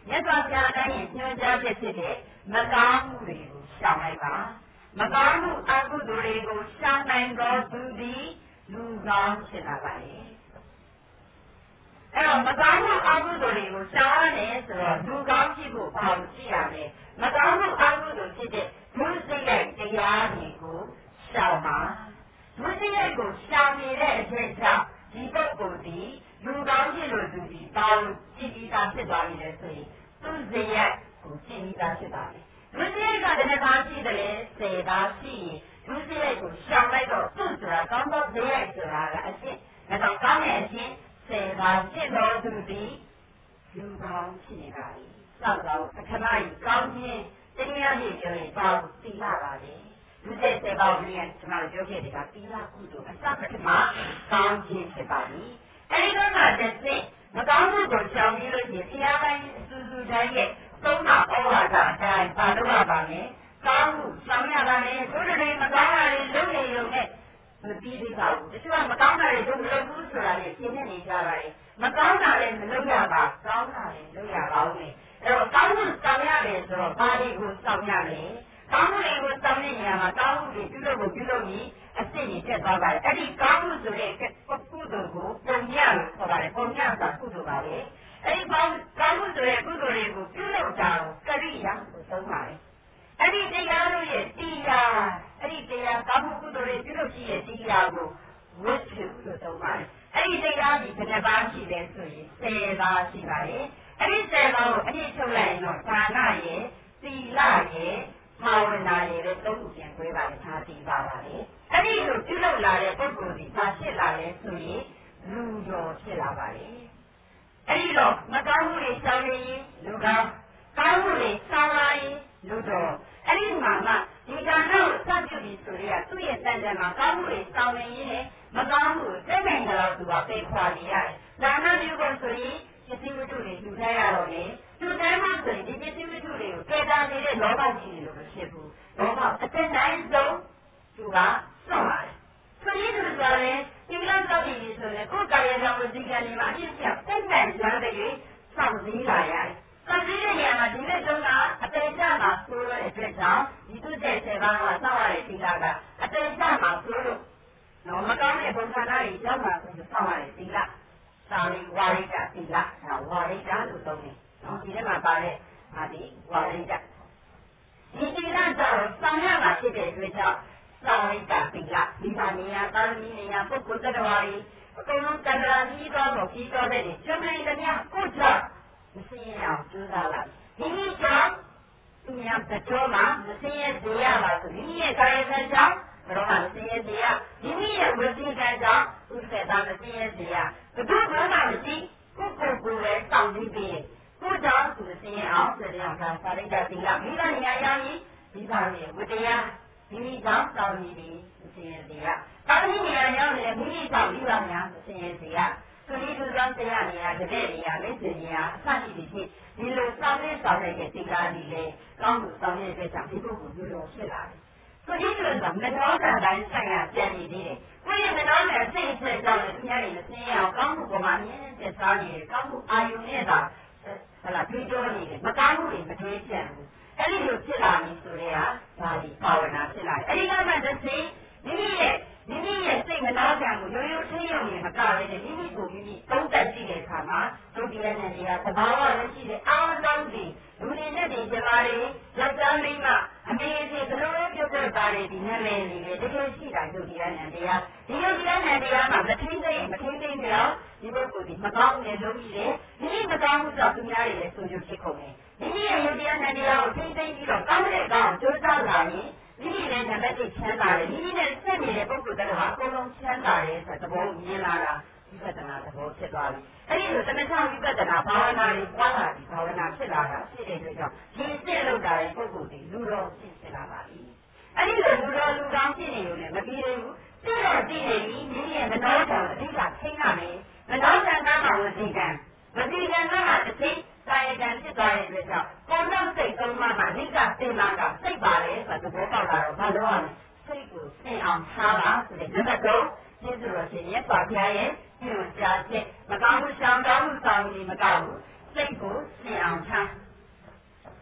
Speaker 1: မြတ်စွာဘုရားတိုင်းရဲ့ညွှန်ကြားချက်ဖြစ်တဲ့မကောင်းမှုတွေကိုရှောင်လိုက်ပါမကောင်းမှုအကုသိုလ်တွေကိုရှောင်နိုင်သောသူသည်လူကောင်းဖြစ်လာပါလေအဲ့တော့မကောင်းမှုအကုသိုလ်တွေကိုရှောင်ရတယ်ဆိုတော့လူကောင်းဖြစ်ဖို့ဘာလို့ရှိရလဲမကောင်းမှုအကုသိုလ်ဖြစ်တဲ့ဒုစရိုက်တရားတွေကိုရှောင်ပါဒုစရိုက်ကိုရှောင်နေတဲ့အချိန်ကြောင့်ဒီပုဂ္ဂိုလ်ဒီလူကောင်းဖြစ်လို့သူဒီတောင်းကြည့်ပြီးသားဖြစ်သွားပြီလေဆိုရင်သူစရိုက်ကိုကြည့်ပြီးသားဖြစ်သွားပြီဒုစရိုက်ကတည်းကရှိတယ်လေဆယ်ပါးရှိရင်ဒုစရိုက်ကိုရှောင်လိုက်တော့သူ့ဆိုတာကောင်းသောစရိုက်ဆိုတာကအရှင်းဒါကြောင့်ကောင်းတဲ့အရှင်းဆယ်ပါးဖြစ်တော်သူဒီလူကောင်းဖြစ်နေပါပြီစောက်တော့အခဏကြီးကောင်းခြင်းတရားကြီးပြောရင်ပေါင်းသီလပါလေလူတဲ့စေပါဘုရားကျွန်တော်ပြောခဲ့တဲ့ကသီလကုသိုလ်အစပထမကောင်းခြင်းဖြစ်ပါပြီအဲဒီတော့ကတစ်စိမကောင်းမှုကိုရှောင်ပြီးလို့ရှိရင်တရားတိုင်းအစူစူတိုင်းရဲ့သုံးပါဩဝါဒအတိုင်းပါလို့ရပါမယ်ကောင်းမှုရှောင်ရပါမယ်ဆိုတဲ့မကောင်းတာတွေလုံးနေရုံနဲ့မပြီးသေးပါဘူးတချို့ကမကောင်းတာတွေတို့မလုပ်ဘူးဆိုတာတွေရှင်းနေနေကြပါတယ်မကောင်းတာလည်းမလုပ်ရပါကောင်းတာလည်းလုပ်ရပါဦးမယ်အဲ့တော့ကောင်းမှုဆောင်ရတယ်ဆိုတော့ဘာတွေကိုဆောင်ရလဲကောင်းမှုတွေကိုဆောင်တဲ့နေရာမှာကောင်းမှုတွေပြုလုပ်ဖို့ပြုလုပ်ပြီးအစစ်ကြီးတက်သွားပါတယ်အဲ့ဒီကောင်းမှုဆိုတဲ့ကုသိုလ်ကိုပုံညလို့ခေါ်ပါတယ်ပုံညဆိုတာကုသိုလ်ပါပဲအဲ့ဒီကောင်းကောင်းမှုဆိုတဲ့ကုသိုလ်တွေကိုပြုလုပ်တာကိုကရိယာကိုသုံးပါတယ်အဲ့ဒီတရားတို့ရဲ့တရားအဲ့ဒီတရားကောင်းမှုကုသိုလ်တွေပြုလုပ်ရှိတဲ့တရားကိုဝိသုလို့သုံးပါတယ်အဲ့ဒီတရားဒီဘယ်နှပါးရှိလဲဆိုရင်ဆယ်ပါးရှိပါတယ်အဲ့ဒီဆယ်ပါးကိုအပြည့်ထုတ်လိုက်ရင်တော့ဒါနရဲ့သီလရဲ့ဘာဝနာရဲ့သုံးခုပြန်ခွဲပါလေဒါသိပါပါလေအဲ့ဒီလိုပြုလုပ်လာတဲ့ပုဂ္ဂိုလ်ဒီဘာဖြစ်လာလဲဆိုရင်လူတော်ဖြစ်လာပါလေအဲ့ဒီတော့မကောင်းမှုတွေရှောင်နေရင်လူကောင်းကောင်းမှုတွေရှောင်လာရင်လူတော်အဲ့ဒီမှာမှဒီကံတော့စပြုပြီးဆိုရသူ့ရဲ့တန်တန်မှာကောင်းမှုတွေရှောင်နေရင်မကောင်းမှုစိတ်နိုင်တော့သူကပေခွာနေရတယ်ဒါနပြုဖို့ဆိုရင်ပစ္စည်းဝတ္ထုတွေယူထားရတော့လေသူတမ်းမှဆိုရင်ဒီပစ္စည်းဝတ္ထုတွေကိုကဲတာနေတဲ့လောဘကြီးတွေလို့မဖြစ်ဘူးလောဘအတက်တိုင်းဆုံးသူကစွန့်ပါတယ်ဆိုရင်သူကလည်းဒီလောက်တော့ဒီဆိုရင်ကိုယ်ကာယကြောင့်ဝစီကံတွေမှာအဖြစ်ပြစိတ်နိုင်ကြတဲ့ကြီးစောင့်စည်းလာရတယ်စောင့်စည်းတဲ့နေရာမှာဒီလိုတုန်းကအတေချမှာဆိုရတဲ့အတွက်ကြောင့်ဒီသူတဲ့ဆယ်ပါးကစောင့်ရတဲ့သီလကအတေချမှာဆိုလို့နော်မကောင်းတဲ့ဘုံခန္ဓာတွေကြောင့်မှဆိုစောင့်ရတဲ့သီလသာလီဝါရိကသီလဒါဝါရိကလို့သုံးတယ်နော်ဒီထဲမှာပါတဲ့ဟာဒီဝါရိကဒီသီလကြောင့်ဆောင်ရမှာဖြစ်တဲ့အတွက်ကြောင့်သာဝိကသီလဒီပါနေရာသာသမီနေရာပုဂ္ဂိုလ်တ attva တွေအကုန်လုံးကန္တရာကြီးတော်ကိုကြီးတော်တဲ့ကျွမ်းနေတဲ့ညကိုကြောင့်မစင်းရအောင်ကျူးစားလိုက်ဒီနည်းကြောင့်သူများတတော်မှာမစင်းရစေရပါဆိုဒီရဲ့ကာယကံကြောင့်ဘရောမစင်းရစေရဒီနည်းရဲ့ဝစီကံကြောင့်ဥစ္စေတာမစင်းရစေရဘုရားဘာမှမရှိကိုယ်ကိုယ်ကိုယ်ပဲစောင့်ကြည့်ပြီးကိုကြောင့်သူစင်းရအောင်ဆိုတဲ့အခါသာရိကသီလမိဘနေရာရောက်ရင်ဒီပါရဲ့ဝတ္တရားမိမိကြောင့်တောင်းနေပြီအစဉ်အစီကတောင်းနေနေရရောက်နေမိမိကြောင့်ပြီးပါများအစဉ်အစီကသူဒီသူကြောင့်တရားနေရတဲ့နေရာလက်စင်နေရအစရှိသည်ဖြင့်ဒီလိုစောင့်နေဆောင်နေတဲ့သီလဒီလေကောင်းမှုဆောင်တဲ့အတွက်ကြောင့်ဒီပုဂ္ဂိုလ်မျိုးတော်ဖြစ်လာတယ်သူဒီလိုဆိုမတော်တဲ့တိုင်းဆိုင်ရာပြန်နေသေးတယ်ကိုယ့်ရဲ့မတော်တဲ့စိတ်ဆက်ကြောင့်လည်းသူများတွေမသိရအောင်ကောင်းမှုပေါ်မှာအမြဲတမ်းစားနေတယ်ကောင်းမှုအာယုန်နဲ့သာဟလာတွေးကြောနေတယ်မကောင်းမှုတွေမတွေးပြန်ဘူးအဲ့ဒီလိုဖြစ်လာပြီဆိုတဲ့ဟာဒါဒီဘာဝနာဖြစ်လာတယ်အဲ့ဒီကမှတစ်စိမိမိရဲ့မိမိရဲ့စိတ်မနှောကံကိုရိုးရိုးထင်းရုံနဲ့မကဘဲနဲ့မိမိကိုမိမိသုံးသပ်ကြည့်တဲ့အခါမှာဒုတိယနဲ့ဒီဟာသဘာဝလည်းရှိတယ်အာရုံတွေလူတွေနဲ့ဒီကျမတွေယောက်ျားမိန်းမအမေကြီးဘလို့ပြုတ်တဲ့သားတွေဒီနာမည်တွေတကယ်ရှိတာဒုတိယနဲ့တရားဒီဒုတိယနဲ့တရားမှာမထင်းသိမထင်းသိကြောင်ဒီပုဂ္ဂိုလ်ဒီမကောင်းတဲ့လုံးကြီးတယ်မိမိမကောင်းမှုကြောင့်သူများတွေလည်းဆိုကြဖြစ်ကုန်တယ်မိမိရဲ့ယုတ်တရားနဲ့တရားကိုသိသိပြီးတော့ကောင်းတဲ့ကောင်းကြိုးစားလာရင်မိမိနဲ့နံပါတ်တစ်ချမ်းသာတယ်မိမိနဲ့ဆက်နေတဲ့ပုဂ္ဂိုလ်တွေကအကုန်လုံးချမ်းသာတယ်ဆိုတဲ့သဘောမြင်လာတာဝိပဿနာသဘောဖြစ်သွားပြီအဲ့ဒီလိုတဏှာဝိပဿနာဘာဝနာတွေပွားလာပြီးဘာဝနာဖြစ်လာတာဖြစ်တဲ့အတွက်ကြောင့်ဒီစိတ်လောက်တာတဲ့ပုဂ္ဂိုလ်တွေလူတော်ဖြစ်လာပါပြီအဲ့ဒီလိုလူတော်လူကောင်းဖြစ်နေုံနဲ့မပြီးသေးဘူးသိတော့သိနေပြီမိမိရဲ့မနောကံအဓိကထိန်းရမယ်မနောကံကမှဝစီကံဝစီကံကမှတစ်သိကာယကံဖြစ်သွားတဲ့အတွက်ကြောင့်ကိုယ်တော့စိတ်သုံးမှမှအဓိကသင်္မာကစိတ်ပါလေဆိုတဲ့သဘောပေါက်လာတော့ဘာလို့ရလဲစိတ်ကိုသင်အောင်ထားပါဆိုတဲ့နံပါတ်သုံးကျေးဇူးတော်ရှင်ရဲ့ပါဖျားရဲ့ညွှန်ကြားချက်မကောင်းမှုရှောင်ကောင်းမှုဆောင်နေမကောင်းဘူးစိတ်ကိုသင်အောင်ထား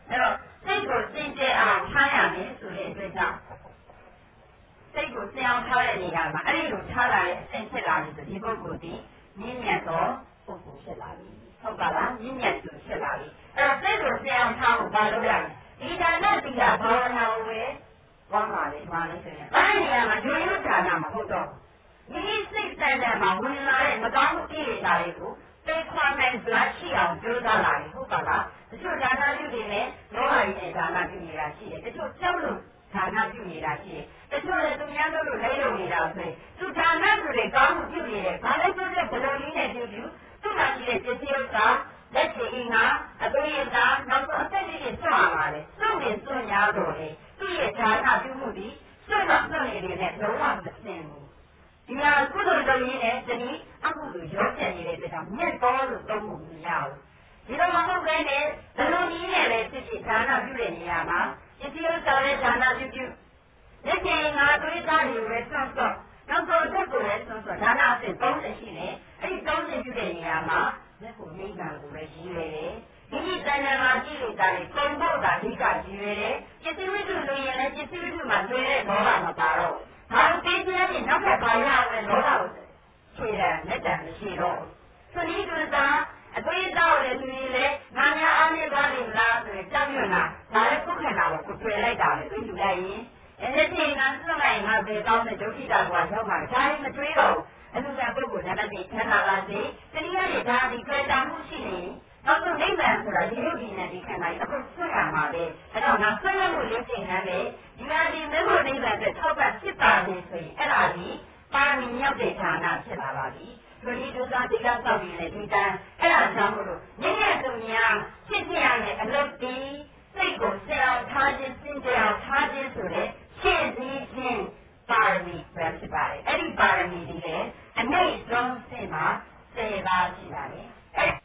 Speaker 1: အဲ့တော့စိတ်ကိုစင်ကြယ်အောင်ထားရမယ်ဆိုတဲ့အတွက်ကြောင့်စိတ်ကိုစင်အောင်ထားတဲ့နေရာမှာအဲ့ဒီလိုထားလာတဲ့အစဉ်ဖြစ်လာပြီဆိုဒီပုဂ္ဂိုလ်ဒီမြင့်မြတ်သောပုဂ္ဂိုလ်ဖြစ်လာပြီဟုတ်ပါလားမြင့်မြတ်သူဖြစ်လာပြီအဲ့တော့စိတ်ကိုစင်အောင်ထားဖို့ဘာလုပ်ရလဲဒီဒါနသီလဘာဝနာကိုပဲဝမ်းပါလေမှာလို့ဆိုရင်အဲ့ဒီနေရာမှာဒုယုဌာနမဟုတ်တော့ဒီစိတ်စံတဲ့မှာဝင်လာတဲ့မကောင်းမှုကိလေသာတွေကိုသိခွာနိုင်စွာရှိအောင်ကြိုးစားလာပြီဟုတ်ပါလားတချို့ဒါနပြုတွေနဲ့လောဘကြီးနဲ့ဒါနပြုနေတာရှိတယ်တချို့ကြောက်လို့ဒါနပြုနေတာရှိတယ်တချို့လည်းသူများတို့လိုလဲလုံနေတာဆိုရင်သူဒါနဆိုတဲ့ကောင်းမှုပြုနေတယ်ဘာလဲဆိုတဲ့ဘယ်လိုနည်းနဲ့ပြုပြုသူ့မှာရှိတဲ့ပစ္စည်းဥစ္စာလက်ချေအင်္ဂါအသွေးအသားနောက်ဆုံးအသက်ကြီးတွေစွန့်ရပါလေစွန့်နေစွန့်ရတော့လေသူ့ရဲ့ဒါနပြုမှုဒီစွန့်တော့စွန့်နေတယ်နဲ့လုံးဝမစင်ဘူးဒီမှာကုသိုလ်တော်ကြီးနဲ့တနည်းအကုသိုလ်ရောပြနေတဲ့အတွက်ကြောင့်မြတ်တော်လို့သုံးဖို့မရဘူးဒီလိုမဟုတ်ဘဲနဲ့ဘယ်လိုနည်းနဲ့လဲဖြစ်ဖြစ်ဒါနပြုတဲ့နေရာမှာပစ္စည်းဥစ္စာနဲ့ဒါနပြုပြုလက်ကျင်ငါသွေးသားတွေပဲဆွတ်ဆွတ်နောက်ဆုံးအသက်ကိုလည်းဆွတ်ဆွတ်ဒါနအစစ်သုံးဆယ်ရှိတယ်အဲ့ဒီသုံးဆယ်ပြုတဲ့နေရာမှာလက်ကိုနိဗ္ဗာန်ကိုပဲရည်ရွယ်တယ်ဒီဒီတဏ္ဍာမှာကြည့်လို့တာလေပုံဖို့တာအဓိကရည်ရွယ်တယ်ပစ္စည်းဝိတုလို့ရင်လည်းပစ္စည်းဝိတုမှာတွေ့တဲ့ဘောကမပါတော့ဘာလို့ပေးခြင်းနဲ့နောက်ထပ်ပါရအောင်လဲလောဘကိုခြေတယ်လက်တံမရှိတော့ဆိုဒီကစားအသွေးတောက်တယ်သူကြီးလေငါများအားနေသွားနေလားဆိုရင်ကြောက်ရွံ့တာဒါလည်းခုခံတာကိုကိုတွေ့လိုက်တာလေသူယူလိုက်ရင်အဲ့ဒီချိန်ကစွန့်လိုက်ငါပဲကောင်းတဲ့ဒုက္ခိတာကွာရောက်မှာဒါလည်းမတွေးတော့အလူကပုဂ္ဂိုလ်နတ်တဲ့ချမ်းသာလာစေတနည်းအားဖြင့်ဒါဒီကြွယ်တာမှုရှိနေနောက်ဆုံးနိဗ္ဗာန်ဆိုတာဒီလိုဒီနဲ့ဒီခန္ဓာကြီးအခုဆွတ်ရမှာပဲအဲ့တော့ငါဆွတ်ရမှုလေးချိန်နှမ်းလေဒီဟာဒီမေဖို့နိဗ္ဗာန်အတွက်ထောက်ပံ့ဖြစ်ပါလေဆိုရင်အဲ့ဒါဒီပါရမီမြောက်တဲ့ဌာနဖြစ်လာပါပြီဒုတိယဒုစားဒီကစောက်ပြီးလေဒီတန်းအဲ့ဒါကြောင့်မို့လို့မြင့်မြတ်သူများဖြစ်ဖြစ်ရတဲ့အလုပ်ဒီစိတ်ကိုဆင်အောင်ထားခြင်းစင်ကြယ်အောင်ထားခြင်းဆိုတဲ့ရှင်းစည်းခြင်းပါရမီပဲဖြစ်ပါတယ်အဲ့ဒီပါရမီဒီလေအနည်းဆုံးစင်မှာဆယ်ပါးရှိပါတယ်အဲ့